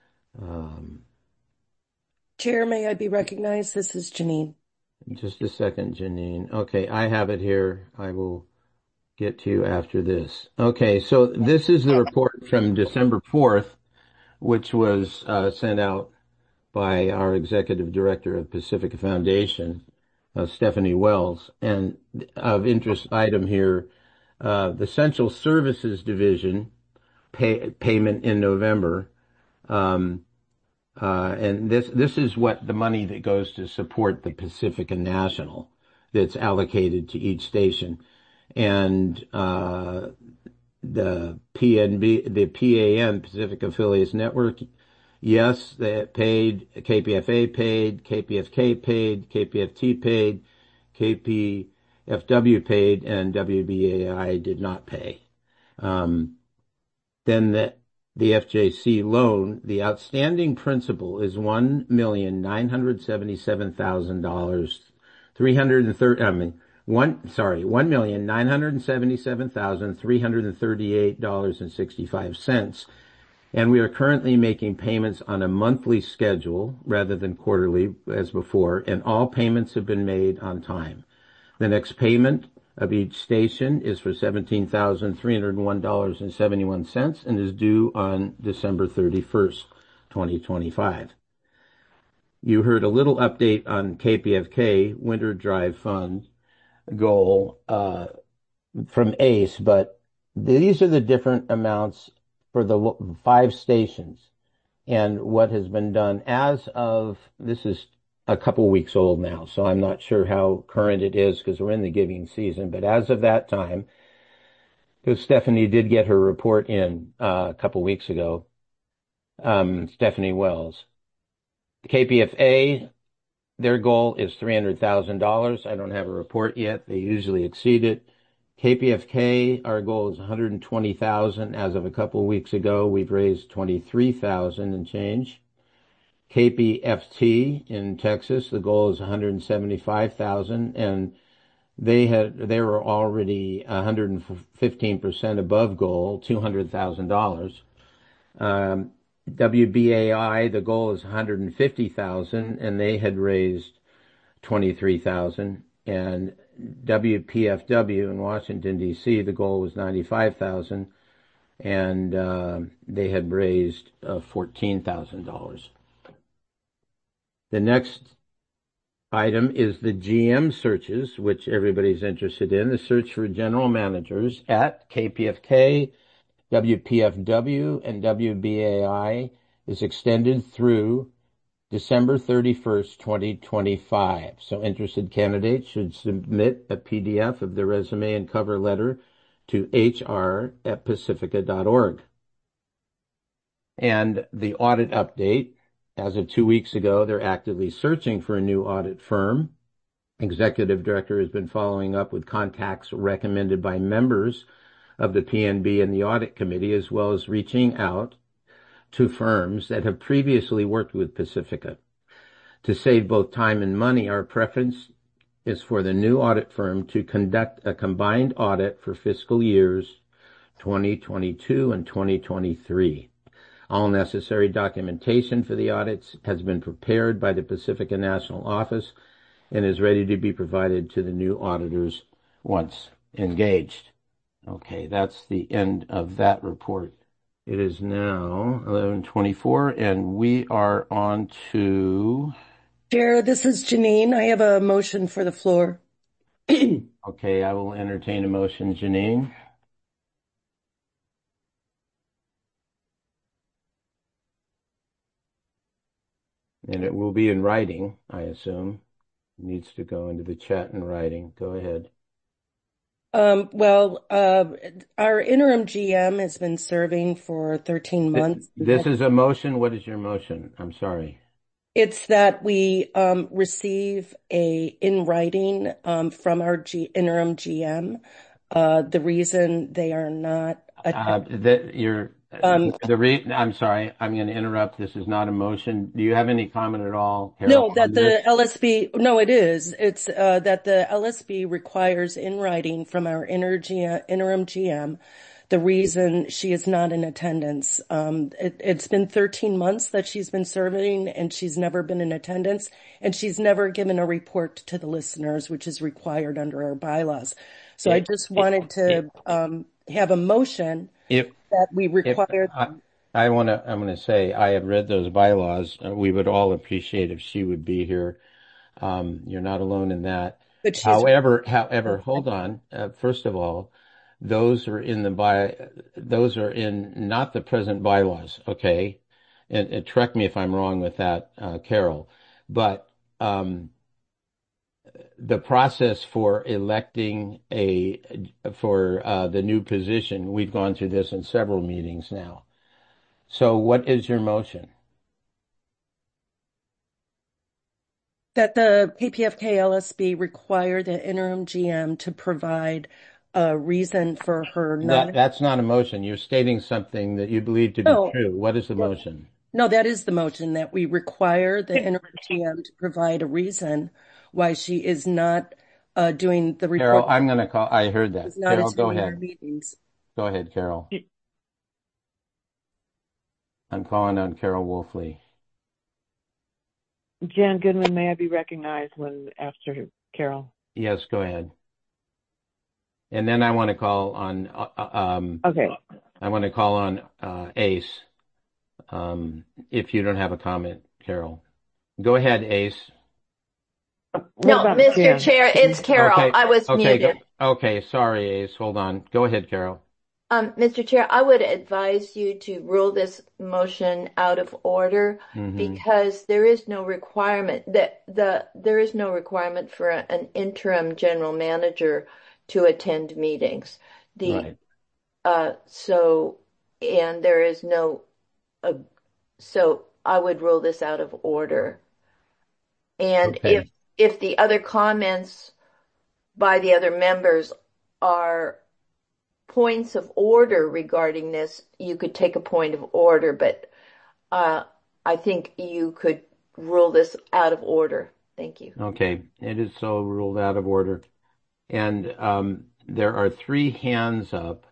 Chair, may I be recognized? This is Janine.
Just a second, Janine. Okay, I have it here. I will get to you after this. Okay, so this is the report from December 4th, which was sent out by our executive director of Pacifica Foundation, Stephanie Wells. And of interest item here, the Central Services Division payment in November. And this is what the money that goes to support the Pacifica National that's allocated to each station. And the PNB, the PAN, Pacific Affiliates Network, yes, they paid, KPFA paid, KPFK paid, KPFT paid, KPFW paid, and WBAI did not pay. Then the FJC loan, the outstanding principal is $1,977,330. $1,977,338.65. And we are currently making payments on a monthly schedule rather than quarterly as before, and all payments have been made on time. The next payment of each station is for $17,301.71 and is due on December 31st, 2025. You heard a little update on KPFK Winter Drive Fund goal from ACE, but these are the different amounts for the 5 stations and what has been done as of, this is a couple weeks old now, so I'm not sure how current it is because we're in the giving season, but as of that time, because Stephanie did get her report in a couple weeks ago, Stephanie Wells. KPFA, their goal is $300,000. I don't have a report yet. They usually exceed it. KPFK, our goal is $120,000. As of a couple weeks ago, we've raised $23,000 and change. KPFT in Texas, the goal is $175,000, and they were already 115% above goal, $200,000. WBAI, the goal is $150,000, and they had raised $23,000. And WPFW in Washington, D.C., the goal was $95,000, and they had raised $14,000. The next item is the GM searches, which everybody's interested in. The search for general managers at KPFK, WPFW, and WBAI is extended through December 31st, 2025. So interested candidates should submit a PDF of their resume and cover letter to hr@pacifica.org. And the audit update, as of 2 weeks ago, they're actively searching for a new audit firm. Executive director has been following up with contacts recommended by members of the PNB and the audit committee, as well as reaching out to firms that have previously worked with Pacifica. To save both time and money, our preference is for the new audit firm to conduct a combined audit for fiscal years 2022 and 2023. All necessary documentation for the audits has been prepared by the Pacifica National Office and is ready to be provided to the new auditors once engaged. Okay, that's the end of that report. It is now 11:24, and we are on to
Chair, this is Janine. I have a motion for the floor.
Okay, I will entertain a motion, Janine. And it will be in writing, I assume. It needs to go into the chat in writing. Go ahead.
Our interim GM has been serving for 13 months.
This is a motion. What is your motion? I'm sorry.
It's that we receive in writing from our interim GM the reason they are not.
I'm sorry. I'm going to interrupt. This is not a motion. Do you have any comment at all, Carol?
No, that the LSB. No, it is. It's that the LSB requires in writing from our interim GM the reason she is not in attendance. It's been 13 months that she's been serving, and she's never been in attendance, and she's never given a report to the listeners, which is required under our bylaws. So I just wanted to have a motion that we require.
I'm going to say I have read those bylaws. We would all appreciate if she would be here. You're not alone in that. However, hold on. First of all, those are in not the present bylaws. Okay. And correct me if I'm wrong with that, Carol, but, the process for electing the new position, we've gone through this in several meetings now. So what is your motion?
That the KPFK LSB require the interim GM to provide a reason for her not.
That's not a motion. You're stating something that you believe to be true. What is the motion?
No, that is the motion, that we require the interim GM to provide a reason why she is not doing the report.
Carol, I'm going to call. I heard that. Carol, go ahead. Go ahead, Carol. I'm calling on Carol Wolfley.
Jan Goodman, may I be recognized after Carol?
Yes, go ahead. And then I want to call on.
Okay.
I want to call on Ace. If you don't have a comment, Carol, go ahead, Ace.
No, Mr. Chair, it's Carol.
Okay.
I was muted.
Okay, sorry, Ace. Hold on. Go ahead, Carol.
Mr. Chair, I would advise you to rule this motion out of order because there is no requirement there is no requirement for an interim general manager to attend meetings.
Right.
So there is no. So I would rule this out of order. And if the other comments by the other members are points of order regarding this, you could take a point of order, but I think you could rule this out of order. Thank you.
Okay, it is so ruled out of order. And there are 3 hands up.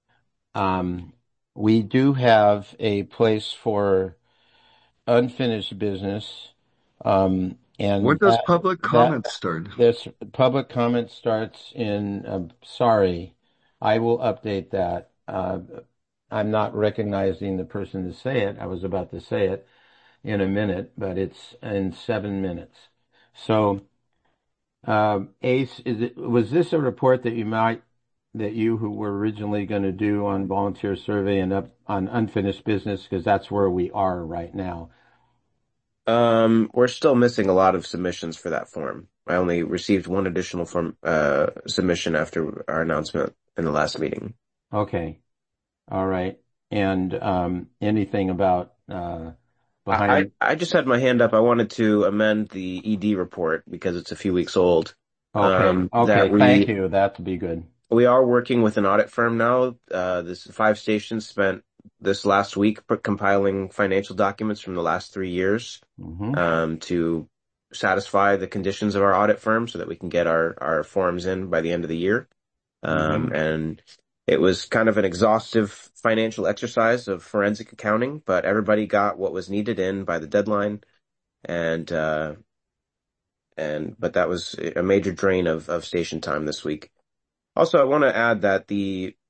We do have a place for unfinished business. And
when does public comment start?
This public comment starts in, sorry, I will update that. I'm not recognizing the person to say it. I was about to say it in a minute, but it's in 7 minutes. So, Ace, was this a report that you who were originally going to do on volunteer survey and on unfinished business? Because that's where we are right now.
We're still missing a lot of submissions for that form. I only received one additional form, submission after our announcement in the last meeting.
Okay. All right. And, anything about, behind?
I just had my hand up. I wanted to amend the ED report because it's a few weeks old.
Okay. Thank you. That would be good.
We are working with an audit firm now. This 5 stations spent this last week compiling financial documents from the last 3 years, to satisfy the conditions of our audit firm so that we can get our forms in by the end of the year. And it was kind of an exhaustive financial exercise of forensic accounting, but everybody got what was needed in by the deadline. But that was a major drain of station time this week. Also, I want to add that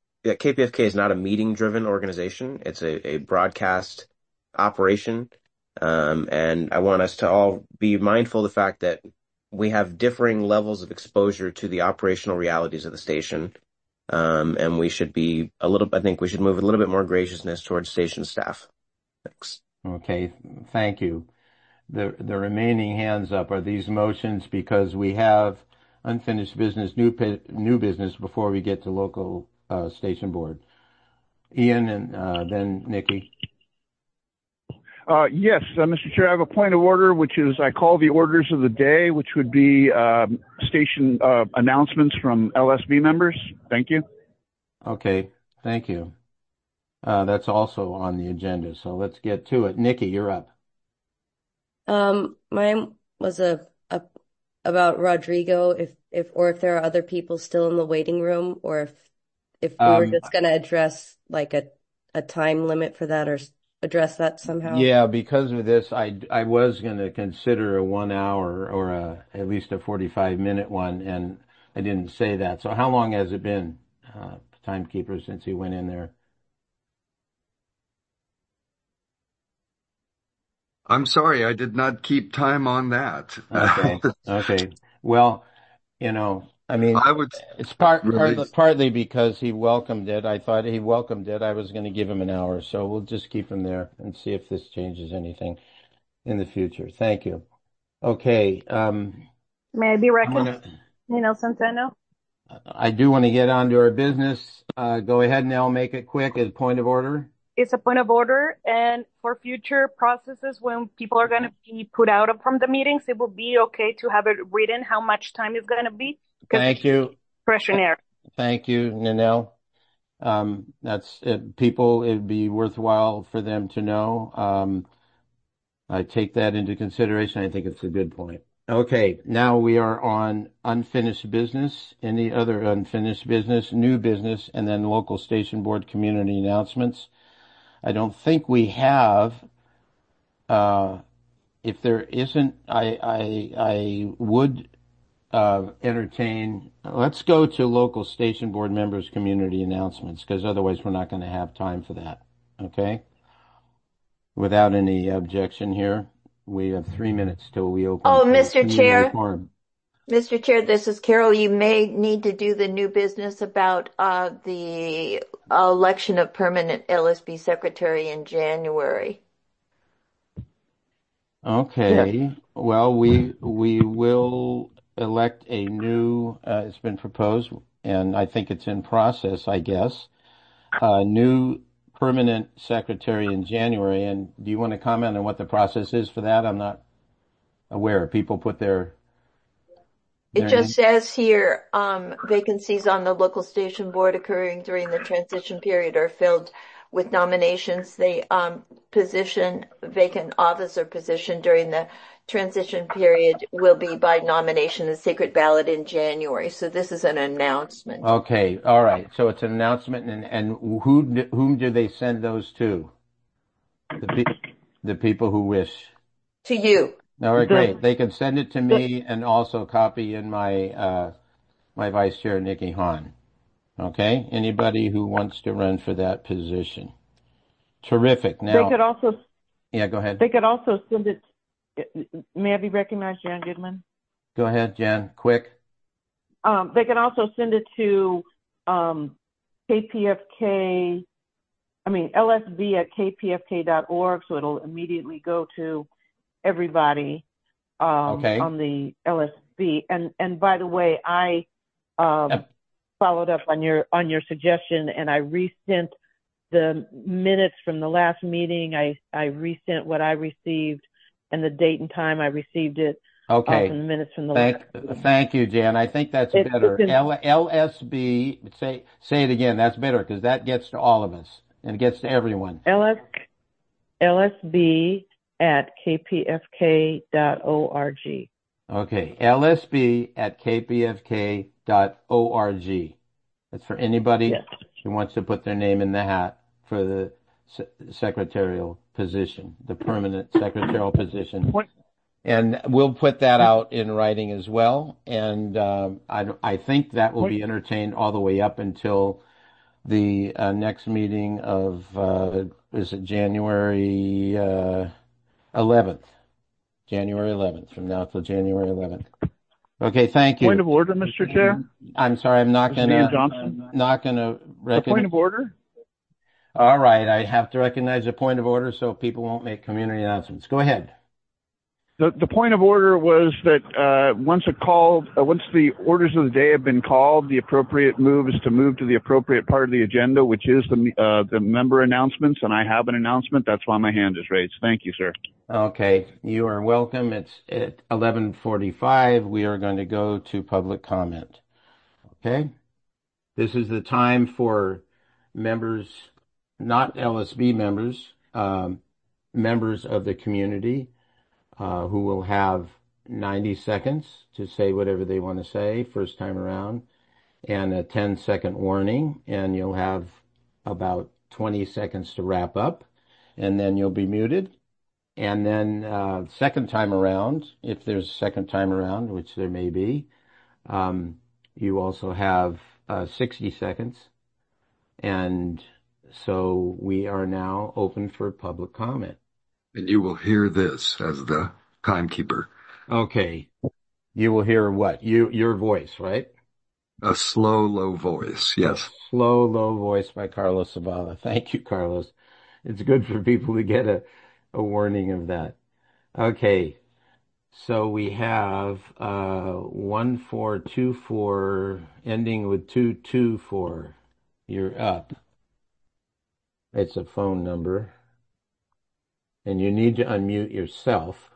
KPFK is not a meeting-driven organization. It's a broadcast operation. And I want us to all be mindful of the fact that we have differing levels of exposure to the operational realities of the station. And we should be I think we should move a little bit more graciousness towards station staff. Thanks.
Okay. Thank you. The remaining hands up are these motions because we have unfinished business, new business before we get to local station board. Ian and then Nikki.
Yes, Mr. Chair, I have a point of order, which is I call the orders of the day, which would be station announcements from LSB members. Thank you.
Okay, thank you. That's also on the agenda, so let's get to it. Nikki, you're up.
Mine was about Rodrigo, if there are other people still in the waiting room, or if we were just going to address like a time limit for that, or address that somehow.
Yeah, because of this, I was going to consider a 1 hour or at least a 45-minute one, and I didn't say that. So how long has it been, timekeeper, since he went in there?
I'm sorry, I did not keep time on that.
Okay. Okay. Well, I mean, it's partly because he welcomed it. I thought he welcomed it. I was going to give him an hour, so we'll just keep him there and see if this changes anything in the future. Thank you. Okay.
May I be recognized? Centeno?
I do want to get on to our business. Go ahead, Nell, make it quick as point of order.
It's a point of order, and for future processes, when people are going to be put out from the meetings, it will be okay to have it written how much time is going to be.
Thank you.
Questionnaire.
Thank you, Nanelle. That's it. People, it'd be worthwhile for them to know. I take that into consideration. I think it's a good point. Okay, now we are on unfinished business. Any other unfinished business, new business, and then local station board community announcements. I don't think we have. If there isn't, I would entertain. Let's go to local station board members' community announcements, because otherwise we're not going to have time for that. Okay. Without any objection here, we have 3 minutes till we open.
Oh, Mr. Chair. Mr. Chair, this is Carol. You may need to do the new business about the election of permanent LSB secretary in January.
Okay.
Yes.
Well, we will elect a new, it's been proposed, and I think it's in process, I guess, a new permanent secretary in January. And do you want to comment on what the process is for that? I'm not aware. People put their
It just says here, vacancies on the local station board occurring during the transition period are filled with nominations. The vacant officer position during the transition period will be by nomination and secret ballot in January. So this is an announcement.
Okay. All right. So it's an announcement, and whom do they send those to? The people who wish.
To you.
All right, great. They can send it to me and also copy in my my vice chair, Nikki Hahn. Okay? Anybody who wants to run for that position. Terrific. Now,
they could also.
Yeah, go ahead.
They could also send it. May I be recognized, Jan Goodman?
Go ahead, Jan. Quick.
They can also send it to KPFK. LSB at kpfk.org, so it'll immediately go to everybody on the LSB. And by the way, I followed up on your suggestion, and I resent the minutes from the last meeting. I resent what I received and the date and time I received it.
Okay.
From the minutes from the last meeting.
Thank you, Jan. I think that's better. LSB, say it again. That's better because that gets to all of us and it gets to everyone.
LSB at kpfk.org.
Okay, LSB at kpfk.org. That's for anybody who wants to put their name in the hat for the secretarial position, the permanent secretarial position. And we'll put that out in writing as well. And I think that will be entertained all the way up until the next meeting of, is it January? 11th. January 11th, from now till January 11th. Okay, thank you.
Point of order, Mr. Chair?
I'm sorry, I'm not going to recognize.
The point of order?
All right, I have to recognize a point of order so people won't make community announcements. Go ahead.
The point of order was that once the orders of the day have been called, the appropriate move is to move to the appropriate part of the agenda, which is the member announcements, and I have an announcement. That's why my hand is raised. Thank you, sir.
Okay, you are welcome. It's at 11:45. We are going to go to public comment. Okay? This is the time for members, not LSB members, members of the community, who will have 90 seconds to say whatever they want to say first time around, and a 10-second warning, and you'll have about 20 seconds to wrap up, and then you'll be muted. And then second time around, if there's a second time around, which there may be, you also have 60 seconds. And so we are now open for public comment.
And you will hear this as the timekeeper.
Okay. You will hear what? Your voice, right?
A slow, low voice, yes.
A slow, low voice by Carlos Zavala. Thank you, Carlos. It's good for people to get a warning of that. Okay. So we have 1424 ending with 224. You're up. It's a phone number. And you need to unmute yourself.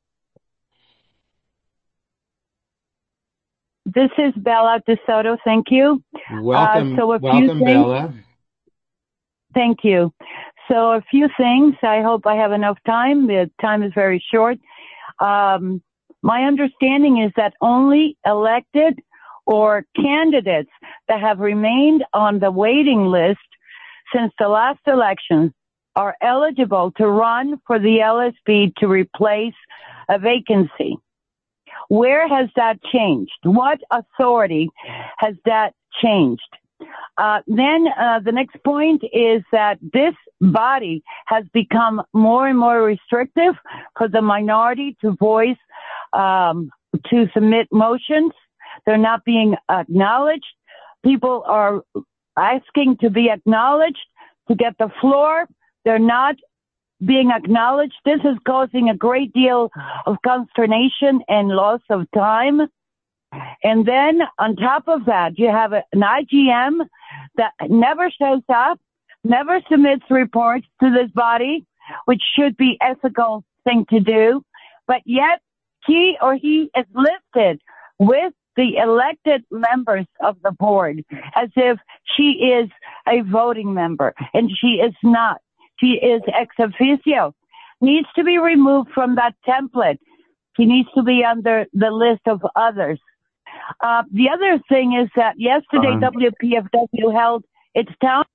This is Bella DeSoto. Thank you.
Welcome, Bella.
Thank you. So a few things. I hope I have enough time. The time is very short. My understanding is that only elected or candidates that have remained on the waiting list since the last election are eligible to run for the LSB to replace a vacancy. Where has that changed? What authority has that changed? Then the next point is that this body has become more and more restrictive for the minority to voice, to submit motions. They're not being acknowledged. People are asking to be acknowledged to get the floor. They're not being acknowledged. This is causing a great deal of consternation and loss of time. And then on top of that, you have an IGM that never shows up, never submits reports to this body, which should be ethical thing to do. But yet he or he is listed with the elected members of the board as if she is a voting member, and she is not. She is ex officio. Needs to be removed from that template. She needs to be under the list of others. The other thing is that yesterday WPFW held its town.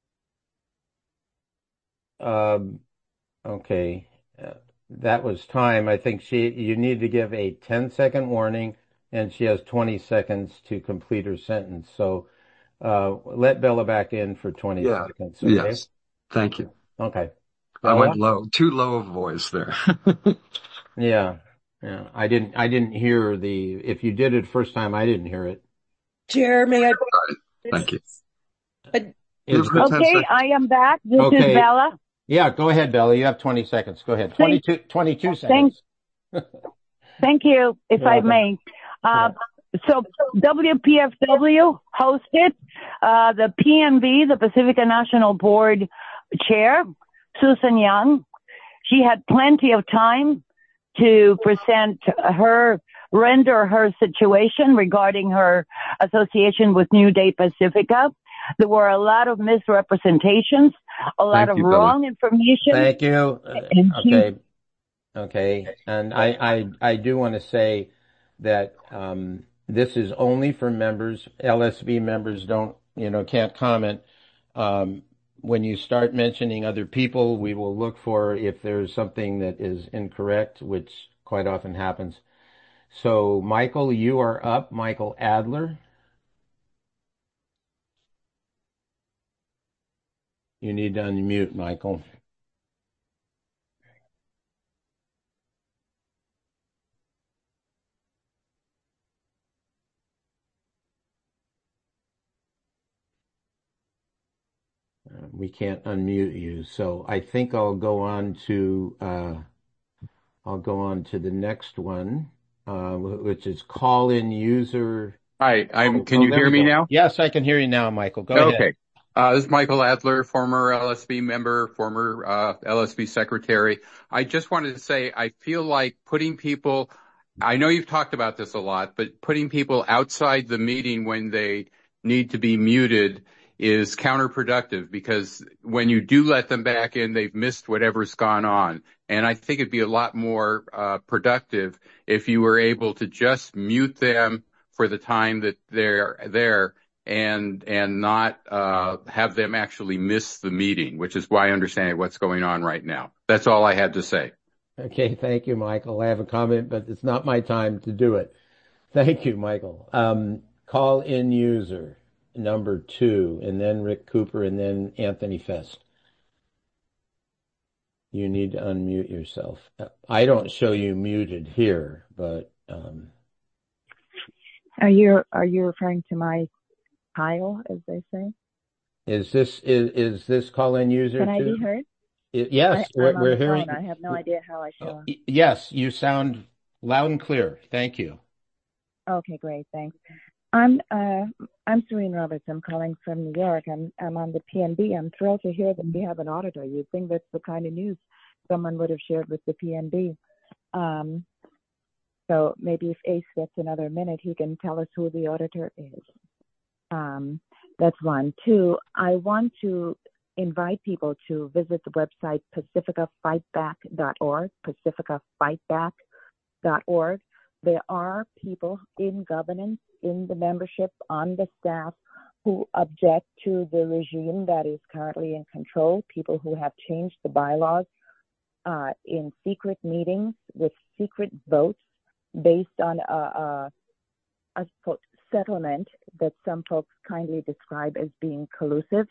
Okay. That was time. I think you need to give a 10-second warning, and she has 20 seconds to complete her sentence. So let Bella back in for 20 seconds. Okay?
Yes. Thank you.
Okay.
Bella? I went low, too low of voice there.
Yeah. I didn't hear if you did it first time, I didn't hear it.
Chair, may I?
Thank you.
Okay, I am back. This is Bella.
Yeah, go ahead, Bella. You have 20 seconds. Go ahead. 22 seconds.
Thank you, if I may. So WPFW hosted the PNB, the Pacifica National Board Chair, Susan Young. She had plenty of time to render her situation regarding her association with New Day Pacifica. There were a lot of misrepresentations, a lot of wrong information.
Thank you. Okay. And I do want to say that this is only for members. LSB members can't comment. When you start mentioning other people, we will look for if there's something that is incorrect, which quite often happens. So, Michael, you are up. Michael Adler. You need to unmute, Michael. We can't unmute you. So I think I'll go on to the next one, which is call-in user.
Hi, can you hear me now?
Yes, I can hear you now, Michael. Go ahead.
Okay. This is Michael Adler, former LSB member, former LSB secretary. I just wanted to say I feel like putting people, I know you've talked about this a lot, but putting people outside the meeting when they need to be muted is counterproductive, because when you do let them back in, they've missed whatever's gone on. And I think it'd be a lot more productive if you were able to just mute them for the time that they're there and not have them actually miss the meeting, which is why I understand what's going on right now. That's all I had to say.
Okay, thank you, Michael. I have a comment, but it's not my time to do it. Thank you, Michael. Call-in user number 2, and then Rick Cooper, and then Anthony Fest. You need to unmute yourself. I don't show you muted here, but
Are you referring to my tile, as they say?
Is this call-in user?
Can I be heard?
Yes, we're hearing.
Phone. I have no idea how I show up.
Yes, you sound loud and clear. Thank you.
Okay, great, thanks. I'm Serene Roberts. I'm calling from New York. I'm on the PNB. I'm thrilled to hear that we have an auditor. You'd think that's the kind of news someone would have shared with the PNB. So maybe if Ace gets another minute, he can tell us who the auditor is. That's one. 2, I want to invite people to visit the website pacificafightback.org, pacificafightback.org. There are people in governance, in the membership, on the staff who object to the regime that is currently in control, people who have changed the bylaws in secret meetings with secret votes based on a settlement that some folks kindly describe as being collusive.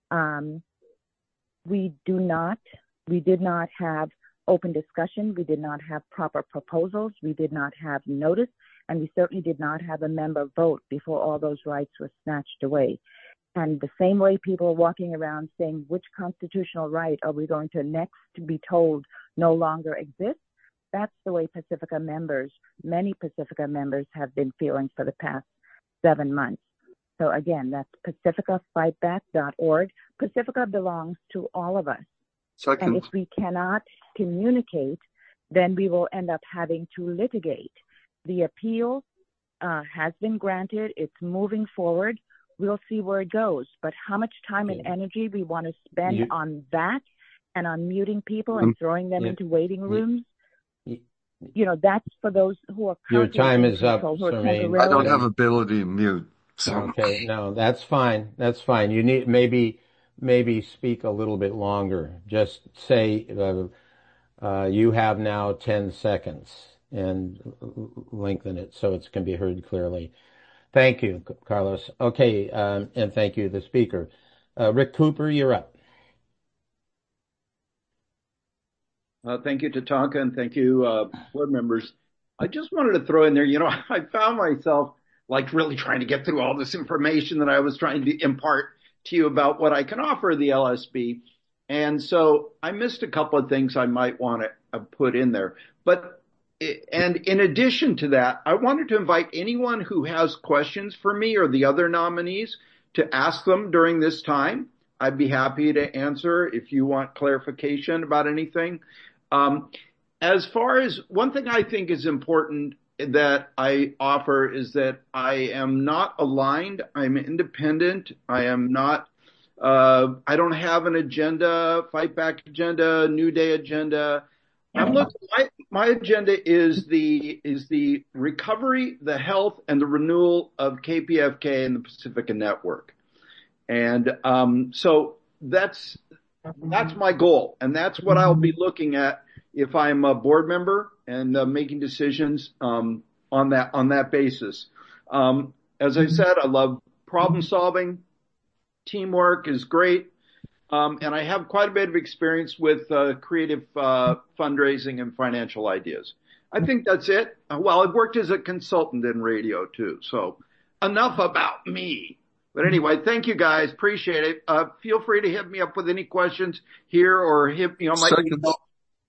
We did not have open discussion. We did not have proper proposals. We did not have notice, and we certainly did not have a member vote before all those rights were snatched away. And the same way people are walking around saying, which constitutional right are we going to next be told no longer exists? That's the way Pacifica members, many Pacifica members, have been feeling for the past 7 months. So again, that's pacificafightback.org. Pacifica belongs to all of us. And if we cannot communicate, then we will end up having to litigate. The appeal has been granted. It's moving forward. We'll see where it goes. But how much time and energy we want to spend on that and on muting people and throwing them into waiting rooms, that's for those who are
your time is up, Serene.
I don't have ability to mute. So.
Okay, no, that's fine. That's fine. You need maybe speak a little bit longer. Just say you have now 10 seconds and lengthen it so it can be heard clearly. Thank you, Carlos. Okay, and thank you, the speaker. Rick Cooper, you're up.
Thank you, Tatanka, and thank you, board members. I just wanted to throw in there, I found myself really trying to get through all this information that I was trying to impart to you about what I can offer the LSB. And so I missed a couple of things I might want to put in there. And in addition to that, I wanted to invite anyone who has questions for me or the other nominees to ask them during this time. I'd be happy to answer if you want clarification about anything. As far as one thing I think is important that I offer is that I am not aligned. I'm independent. I am not, I don't have an agenda, Fight Back agenda, New Day agenda. I'm looking, my agenda is the recovery, the health, and the renewal of KPFK and the Pacifica Network. And, so that's my goal. And that's what I'll be looking at if I'm a board member and making decisions on that basis. As I said, I love problem solving. Teamwork is great. And I have quite a bit of experience with creative fundraising and financial ideas. I think that's it. Well, I've worked as a consultant in radio too. So enough about me. But anyway, thank you guys. Appreciate it. Feel free to hit me up with any questions here or hit me on my email,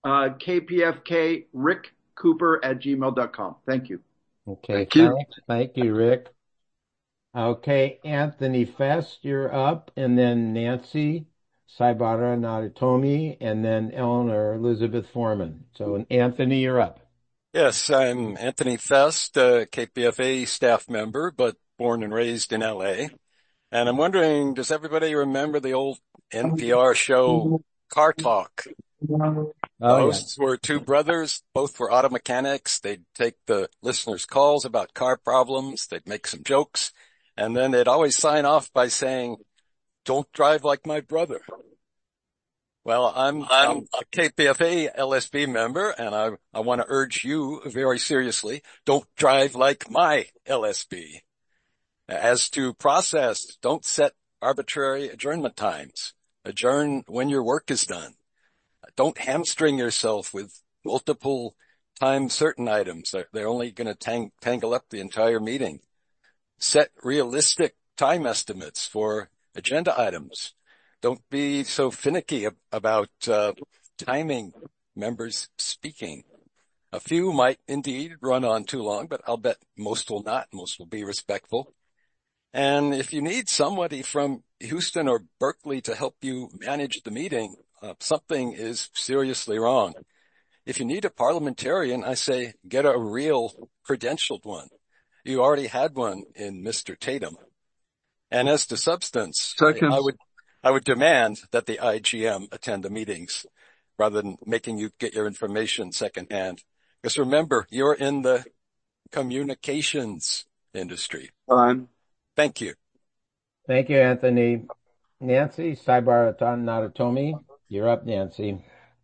kpfkrickcooper@gmail.com. Thank you.
Okay. Thank you, Rick. Okay. Anthony Fest, you're up. And then Nancy Saibara Naratomi, and then Eleanor Elizabeth Foreman. So Anthony, you're up.
Yes, I'm Anthony Fest, KPFA staff member, but born and raised in LA. And I'm wondering, does everybody remember the old NPR show Car Talk? The hosts were two brothers, both were auto mechanics. They'd take the listeners' calls about car problems. They'd make some jokes. And then they'd always sign off by saying, "Don't drive like my brother." Well, I'm a KPFA LSB member, and I want to urge you very seriously, don't drive like my LSB. As to process, don't set arbitrary adjournment times. Adjourn when your work is done. Don't hamstring yourself with multiple time certain items. They're only going to tangle up the entire meeting. Set realistic time estimates for agenda items. Don't be so finicky about timing members speaking. A few might indeed run on too long, but I'll bet most will not. Most will be respectful. And if you need somebody from Houston or Berkeley to help you manage the meeting, something is seriously wrong. If you need a parliamentarian, I say get a real credentialed one. You already had one in Mr. Tatum. And as to substance, I would demand that the IGM attend the meetings rather than making you get your information secondhand. Because remember, you're in the communications industry. Thank you.
Thank you, Anthony. Nancy Saibara Naratomi, you're up, Nancy.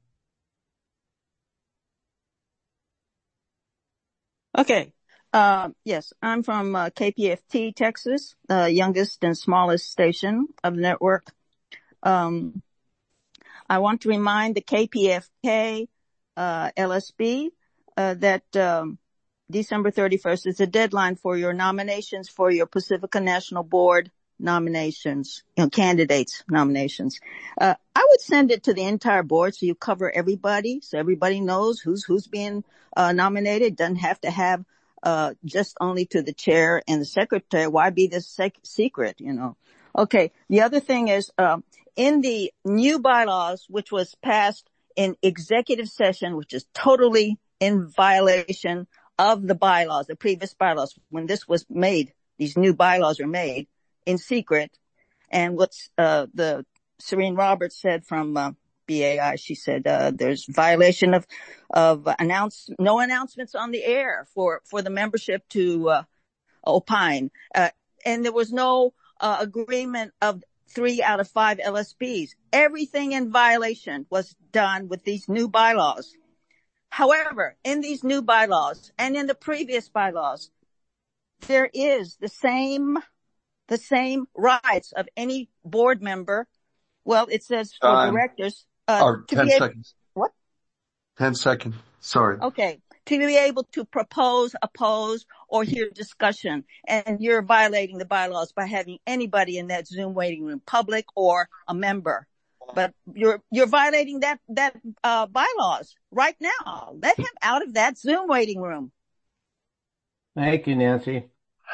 Okay. Yes, I'm from KPFT, Texas, the youngest and smallest station of the network. I want to remind the KPFK LSB that December 31st is the deadline for your nominations for your Pacifica National Board nominations, candidates nominations. I would send it to the entire board so you cover everybody, so everybody knows who's being nominated. Doesn't have to have just only to the chair and the secretary. Why be this secret, Okay. The other thing is, in the new bylaws, which was passed in executive session, which is totally in violation of the bylaws, the previous bylaws, when this was made, these new bylaws are made in secret. And what's, the Serene Roberts said from, BAI, she said, there's violation of no announcements on the air for the membership to, opine. And there was no, agreement of 3 out of 5 LSPs. Everything in violation was done with these new bylaws. However, in these new bylaws and in the previous bylaws, there is the same rights of any board member. Well, it says for directors,
10 seconds.
What?
10 seconds. Sorry.
Okay. To be able to propose, oppose, or hear discussion. And you're violating the bylaws by having anybody in that Zoom waiting room, public or a member. But you're violating that bylaws right now. Let him out of that Zoom waiting room.
Thank you, Nancy.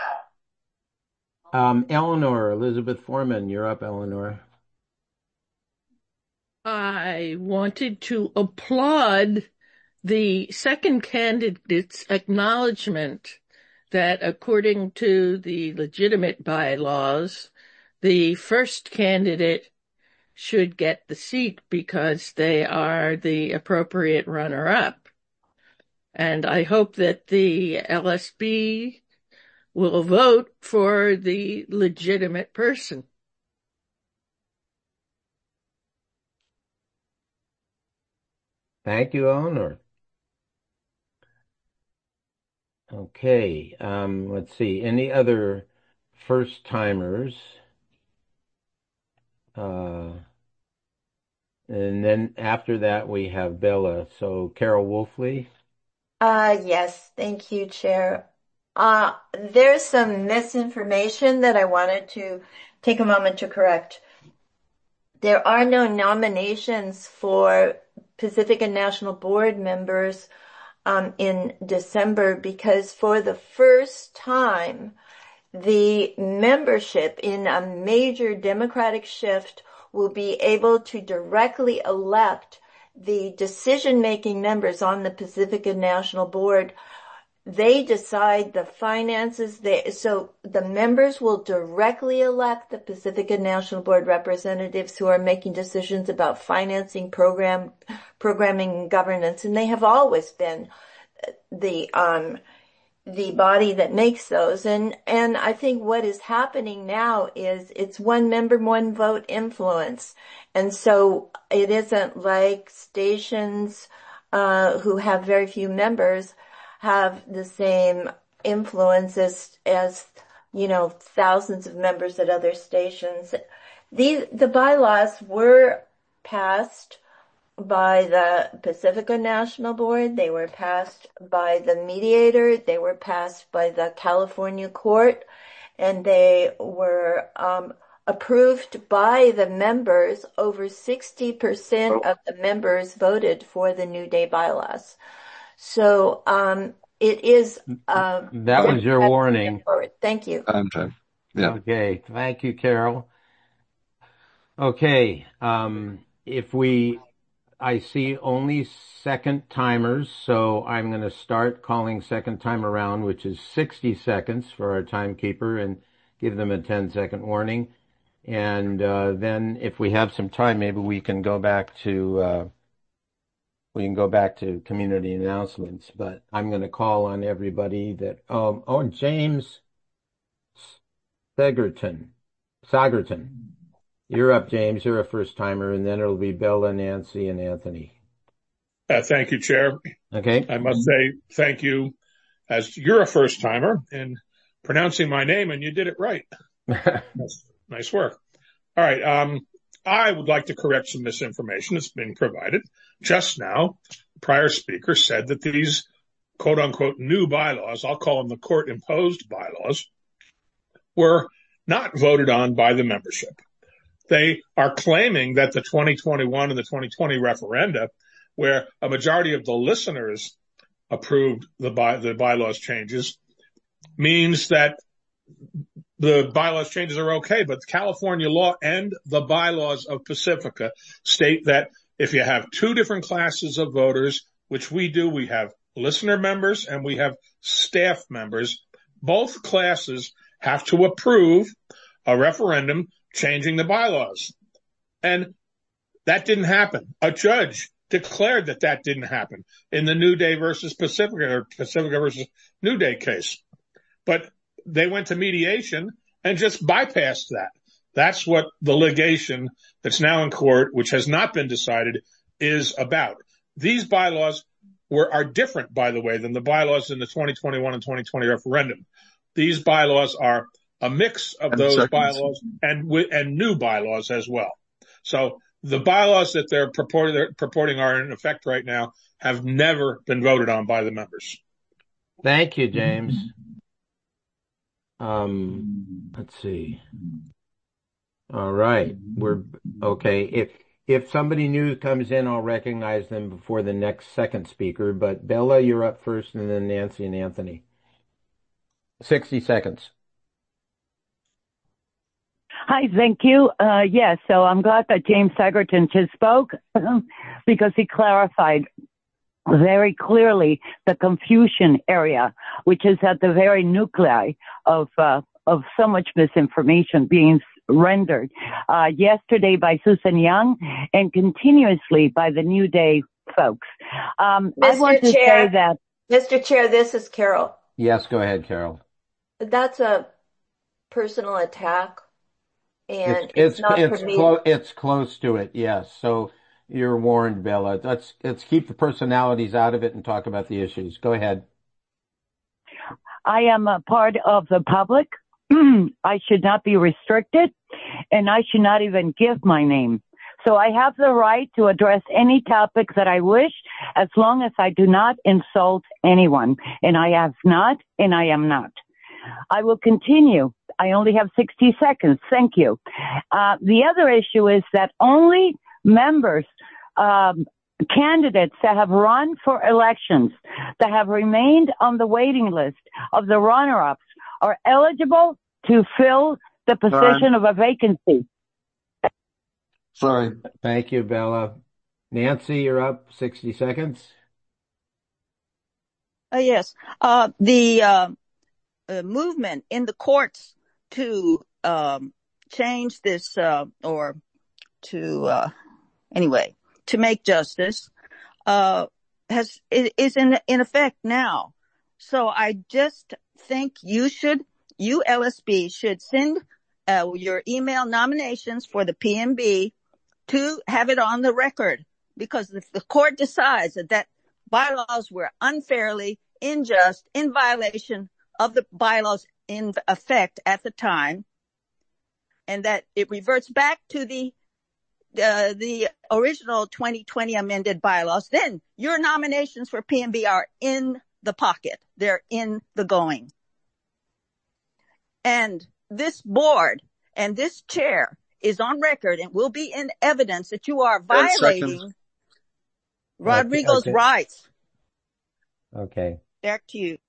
Eleanor Elizabeth Foreman, you're up, Eleanor.
I wanted to applaud the second candidate's acknowledgement that according to the legitimate bylaws, the first candidate should get the seat because they are the appropriate runner-up. And I hope that the LSB will vote for the legitimate person.
Thank you, Eleanor. Okay, let's see. Any other first-timers? And then after that, we have Bella. So, Carol Wolfley?
Yes, thank you, Chair. There's some misinformation that I wanted to take a moment to correct. There are no nominations for Pacifica National Board members in December because for the first time, the membership in a major democratic shift will be able to directly elect the decision-making members on the Pacifica National Board. They decide the finances. So the members will directly elect the Pacifica National Board representatives who are making decisions about financing, programming, and governance. And they have always been the body that makes those. And I think what is happening now is it's one member, one vote influence. And so it isn't like stations, who have very few members have the same influence as, thousands of members at other stations. The bylaws were passed by the Pacifica National Board. They were passed by the mediator. They were passed by the California court, and they were approved by the members. Over 60% of the members voted for the New Day bylaws. So it is.
That was your warning.
Thank you.
Yeah.
Okay. Thank you, Carol. Okay. I see only second timers, so I'm going to start calling second time around, which is 60 seconds for our timekeeper, and give them a 10-second warning. And then if we have some time, maybe we can go back to community announcements. But I'm going to call on everybody that James Sagerton. You're up, James. You're a first-timer, and then it'll be Bella, Nancy, and Anthony.
Thank you, Chair.
Okay.
I must say thank you, as you're a first-timer in pronouncing my name, and you did it right. Nice work. All right. I would like to correct some misinformation that's been provided. Just now, the prior speaker said that these quote-unquote new bylaws, I'll call them the court-imposed bylaws, were not voted on by the membership. They are claiming that the 2021 and the 2020 referenda, where a majority of the listeners approved the bylaws changes, means that the bylaws changes are okay. But California law and the bylaws of Pacifica state that if you have two different classes of voters, which we do, we have listener members and we have staff members, both classes have to approve a referendum changing the bylaws. And that didn't happen. A judge declared that didn't happen in the New Day versus Pacifica, or Pacifica versus New Day case. But they went to mediation and just bypassed that. That's what the litigation that's now in court, which has not been decided, is about. These bylaws are different, by the way, than the bylaws in the 2021 and 2020 referendum. These bylaws are a mix of those bylaws and new bylaws as well. So the bylaws that they're purporting are in effect right now have never been voted on by the members.
Thank you, James. Let's see. All right. We're okay. If somebody new comes in, I'll recognize them before the second speaker, but Bella, you're up first, and then Nancy and Anthony. 60 seconds.
Hi, thank you. Yes, so I'm glad that James Sagerton just spoke because he clarified very clearly the confusion area, which is at the very nuclei of so much misinformation being rendered yesterday by Susan Young and continuously by the New Day folks. I want to say that,
Mr. Chair, this is Carol.
Yes, go ahead, Carol.
That's a personal attack. And
it's close to it, yes. So you're warned, Bella. Let's keep the personalities out of it and talk about the issues. Go ahead.
I am a part of the public. I should not be restricted, and I should not even give my name. So I have the right to address any topic that I wish, as long as I do not insult anyone. And I have not, and I am not. I will continue. I only have 60 seconds. Thank you. The other issue is that only members, candidates that have run for elections, that have remained on the waiting list of the runner-ups, are eligible to fill the position of a vacancy.
Sorry. Thank you, Bella. Nancy, you're up. 60 seconds.
Yes. The movement in the courts to change this, or to anyway, to make justice, is in effect now. So I just think you LSB should send your email nominations for the PMB to have it on the record, because if the court decides that bylaws were unfairly, unjust, in violation of the bylaws in effect at the time, and that it reverts back to the original 2020 amended bylaws, then your nominations for PMB are in the pocket. They're in the going. And this board and this chair is on record and will be in evidence that you are violating Rodrigo's rights.
Okay.
Back to you.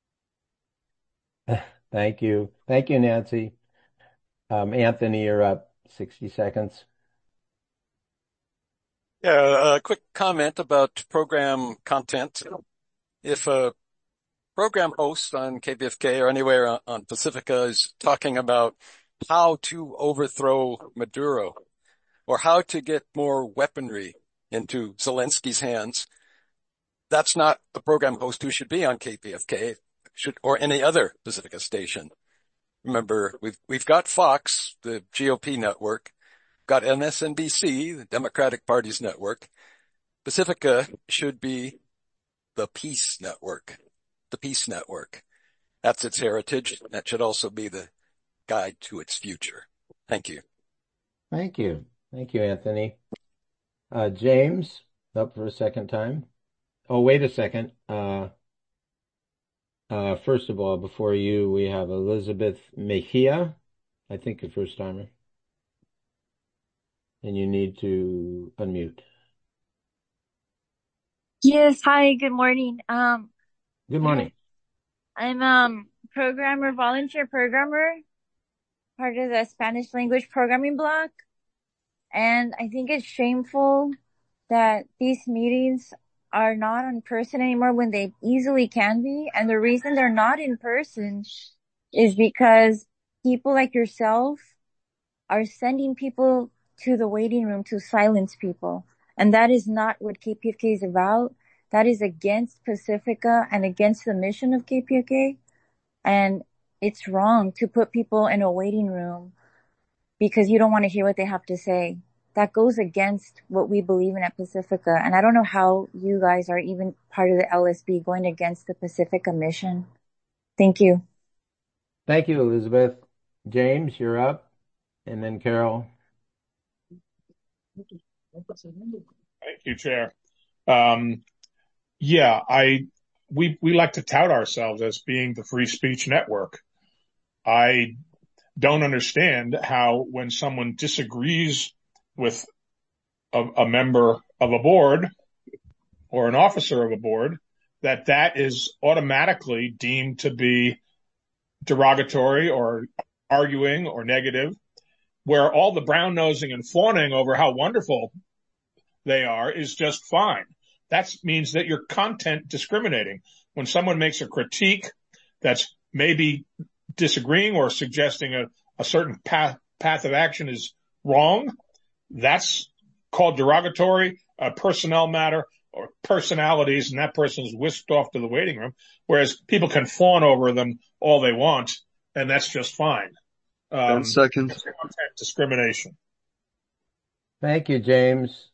Thank you. Thank you, Nancy. Anthony, you're up. 60 seconds.
Yeah, a quick comment about program content. If a program host on KPFK or anywhere on Pacifica is talking about how to overthrow Maduro or how to get more weaponry into Zelensky's hands, that's not the program host who should be on KPFK or any other Pacifica station. Remember, we've got Fox, the GOP network, got MSNBC, the Democratic Party's network. Pacifica should be the Peace Network. The Peace Network. That's its heritage. That should also be the guide to its future. Thank you.
Thank you. Thank you, Anthony. James, up for a second time. Oh, wait a second. First of all, before you, we have Elizabeth Mejia, I think a first timer. And you need to unmute.
Yes. Hi. Good morning.
Good morning.
I'm volunteer programmer, part of the Spanish language programming block. And I think it's shameful that these meetings are not in person anymore when they easily can be. And the reason they're not in person is because people like yourself are sending people to the waiting room to silence people. And that is not what KPFK is about. That is against Pacifica and against the mission of KPFK. And it's wrong to put people in a waiting room because you don't want to hear what they have to say. That goes against what we believe in at Pacifica. And I don't know how you guys are even part of the LSB going against the Pacifica mission. Thank you.
Thank you, Elizabeth. James, you're up. And then Carol.
Thank you, Chair. We like to tout ourselves as being the free speech network. I don't understand how when someone disagrees with a member of a board or an officer of a board, that is automatically deemed to be derogatory or arguing or negative, where all the brown nosing and fawning over how wonderful they are is just fine. That means that you're content discriminating. When someone makes a critique that's maybe disagreeing or suggesting a certain path of action is wrong, that's called derogatory, a personnel matter or personalities, and that person's whisked off to the waiting room, whereas people can fawn over them all they want, and that's just fine.
10 seconds.
Content discrimination.
Thank you, James.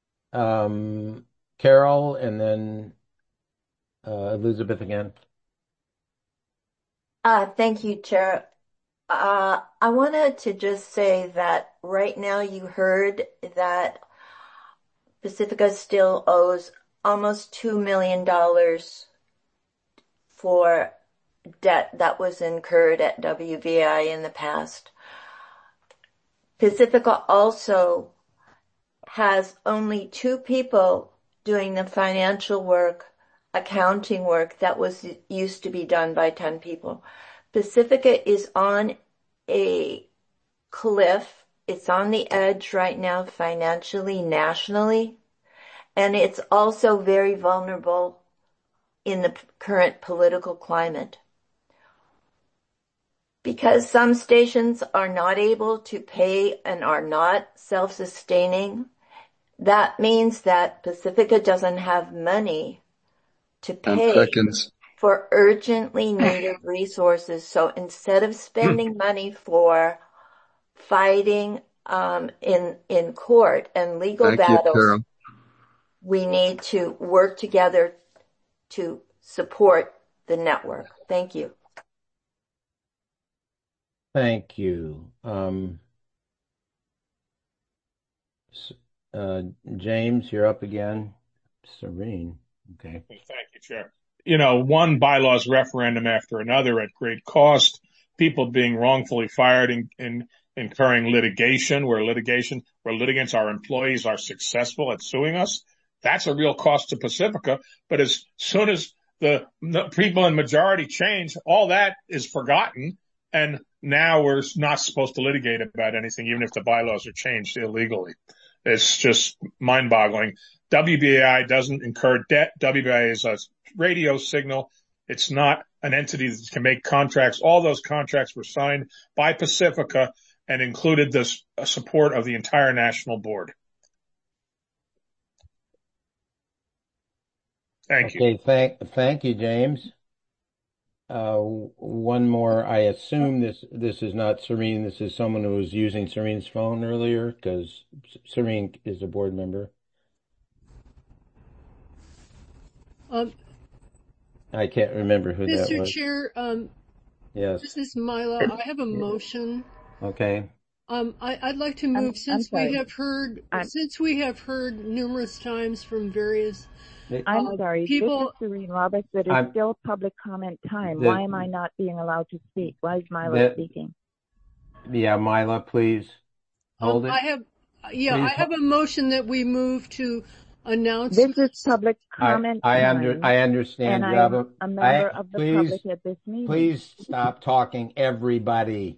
Carol, and then Elizabeth again.
Thank you, Chair. I wanted to just say that right now you heard that Pacifica still owes almost $2 million for debt that was incurred at WBAI in the past. Pacifica also has only 2 people doing the financial work, accounting work that was used to be done by 10 people. Pacifica is on a cliff. It's on the edge right now financially, nationally, and it's also very vulnerable in the current political climate. Because some stations are not able to pay and are not self-sustaining, that means that Pacifica doesn't have money to pay for urgently needed resources. So instead of spending money for fighting in court and legal battles, we need to work together to support the network. Thank you.
Thank you. James, you're up again. Serene. Okay.
Thank you, Chair. One bylaws referendum after another at great cost, people being wrongfully fired and incurring litigation where litigants, our employees, are successful at suing us. That's a real cost to Pacifica. But as soon as the people in majority change, all that is forgotten. And now we're not supposed to litigate about anything, even if the bylaws are changed illegally. It's just mind-boggling. WBAI doesn't incur debt. WBAI is a radio signal. It's not an entity that can make contracts. All those contracts were signed by Pacifica and included the support of the entire national board. Thank you.
Okay, thank you, James. One more. I assume this is not Serene. This is someone who was using Serene's phone earlier, because Serene is a board member. I can't remember who that was.
Mr. Chair,
yes.
This is Mila. I have a motion.
Okay.
I'd like to move, since we have heard numerous times from various
I'm sorry,
people.
This is Serene Roberts. It is still public comment time. Why am I not being allowed to speak? Why is Mila speaking?
Yeah, Mila, please hold it.
I have a motion that we move to announce.
This is public comment time.
I understand.
And I'm a member of the public at this meeting.
Please stop talking, everybody.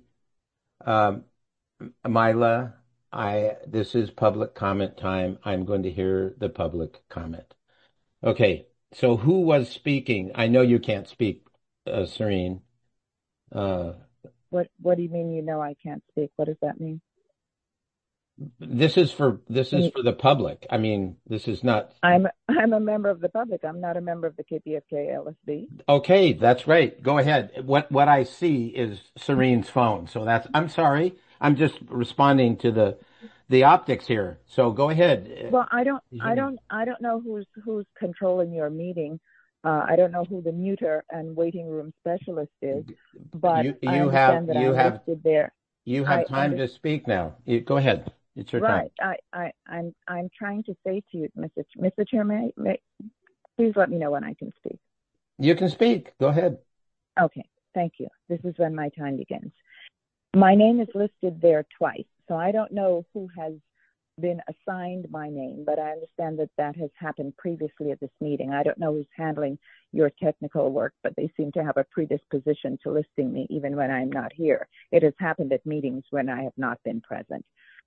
Mila, this is public comment time. I'm going to hear the public comment. Okay, so who was speaking? I know you can't speak, Serene.
What do you mean? I can't speak? What does that mean?
This is for the public. I mean, this is not.
I'm a member of the public. I'm not a member of the KPFK LSB.
Okay, that's right. Go ahead. What I see is Serene's phone. So I'm sorry. I'm just responding to the optics here. So go ahead.
Well, I don't know who's controlling your meeting. I don't know who the muter and waiting room specialist is, but I understand that I'm listed there.
You have time to speak now. Go ahead. It's your time.
Right. I'm trying to say to you, Mr. Chairman, please let me know when I can speak.
You can speak. Go ahead.
Okay. Thank you. This is when my time begins. My name is listed there twice, so I don't know who has been assigned my name, but I understand that has happened previously at this meeting. I don't know who's handling your technical work, but they seem to have a predisposition to listing me even when I'm not here. It has happened at meetings when I have not been present.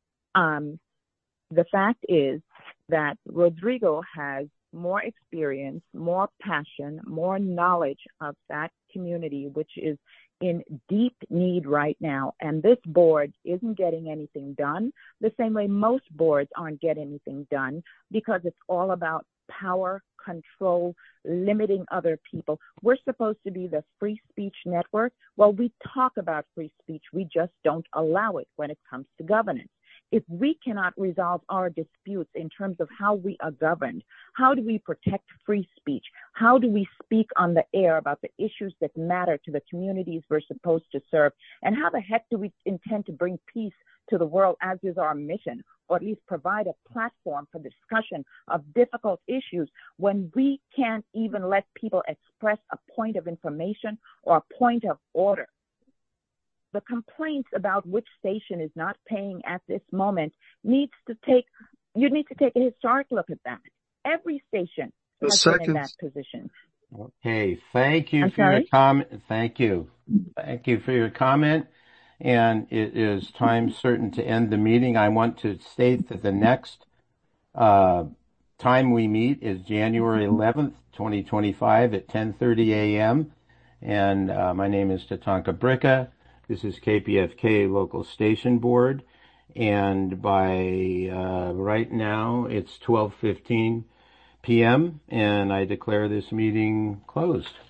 The fact is that Rodrigo has more experience, more passion, more knowledge of that community, which is in deep need right now. And this board isn't getting anything done the same way most boards aren't getting anything done, because it's all about power, control, limiting other people. We're supposed to be the free speech network. Well, we talk about free speech. We just don't allow it when it comes to governance. If we cannot resolve our disputes in terms of how we are governed, how do we protect free speech? How do we speak on the air about the issues that matter to the communities we're supposed to serve? And how the heck do we intend to bring peace to the world, as is our mission, or at least provide a platform for discussion of difficult issues when we can't even let people express a point of information or a point of order. The complaints about which station is not paying at this moment you need to take a historic look at that. Every station has been in that position.
Okay, thank you for your comment. Thank you. Thank you for your comment. And it is time certain to end the meeting. I want to state that the next time we meet is January 11th, 2025 at 10:30 a.m. And my name is Tatanka Bricca. This is KPFK Local Station Board. And by right now, it's 12:15 p.m. and I declare this meeting closed.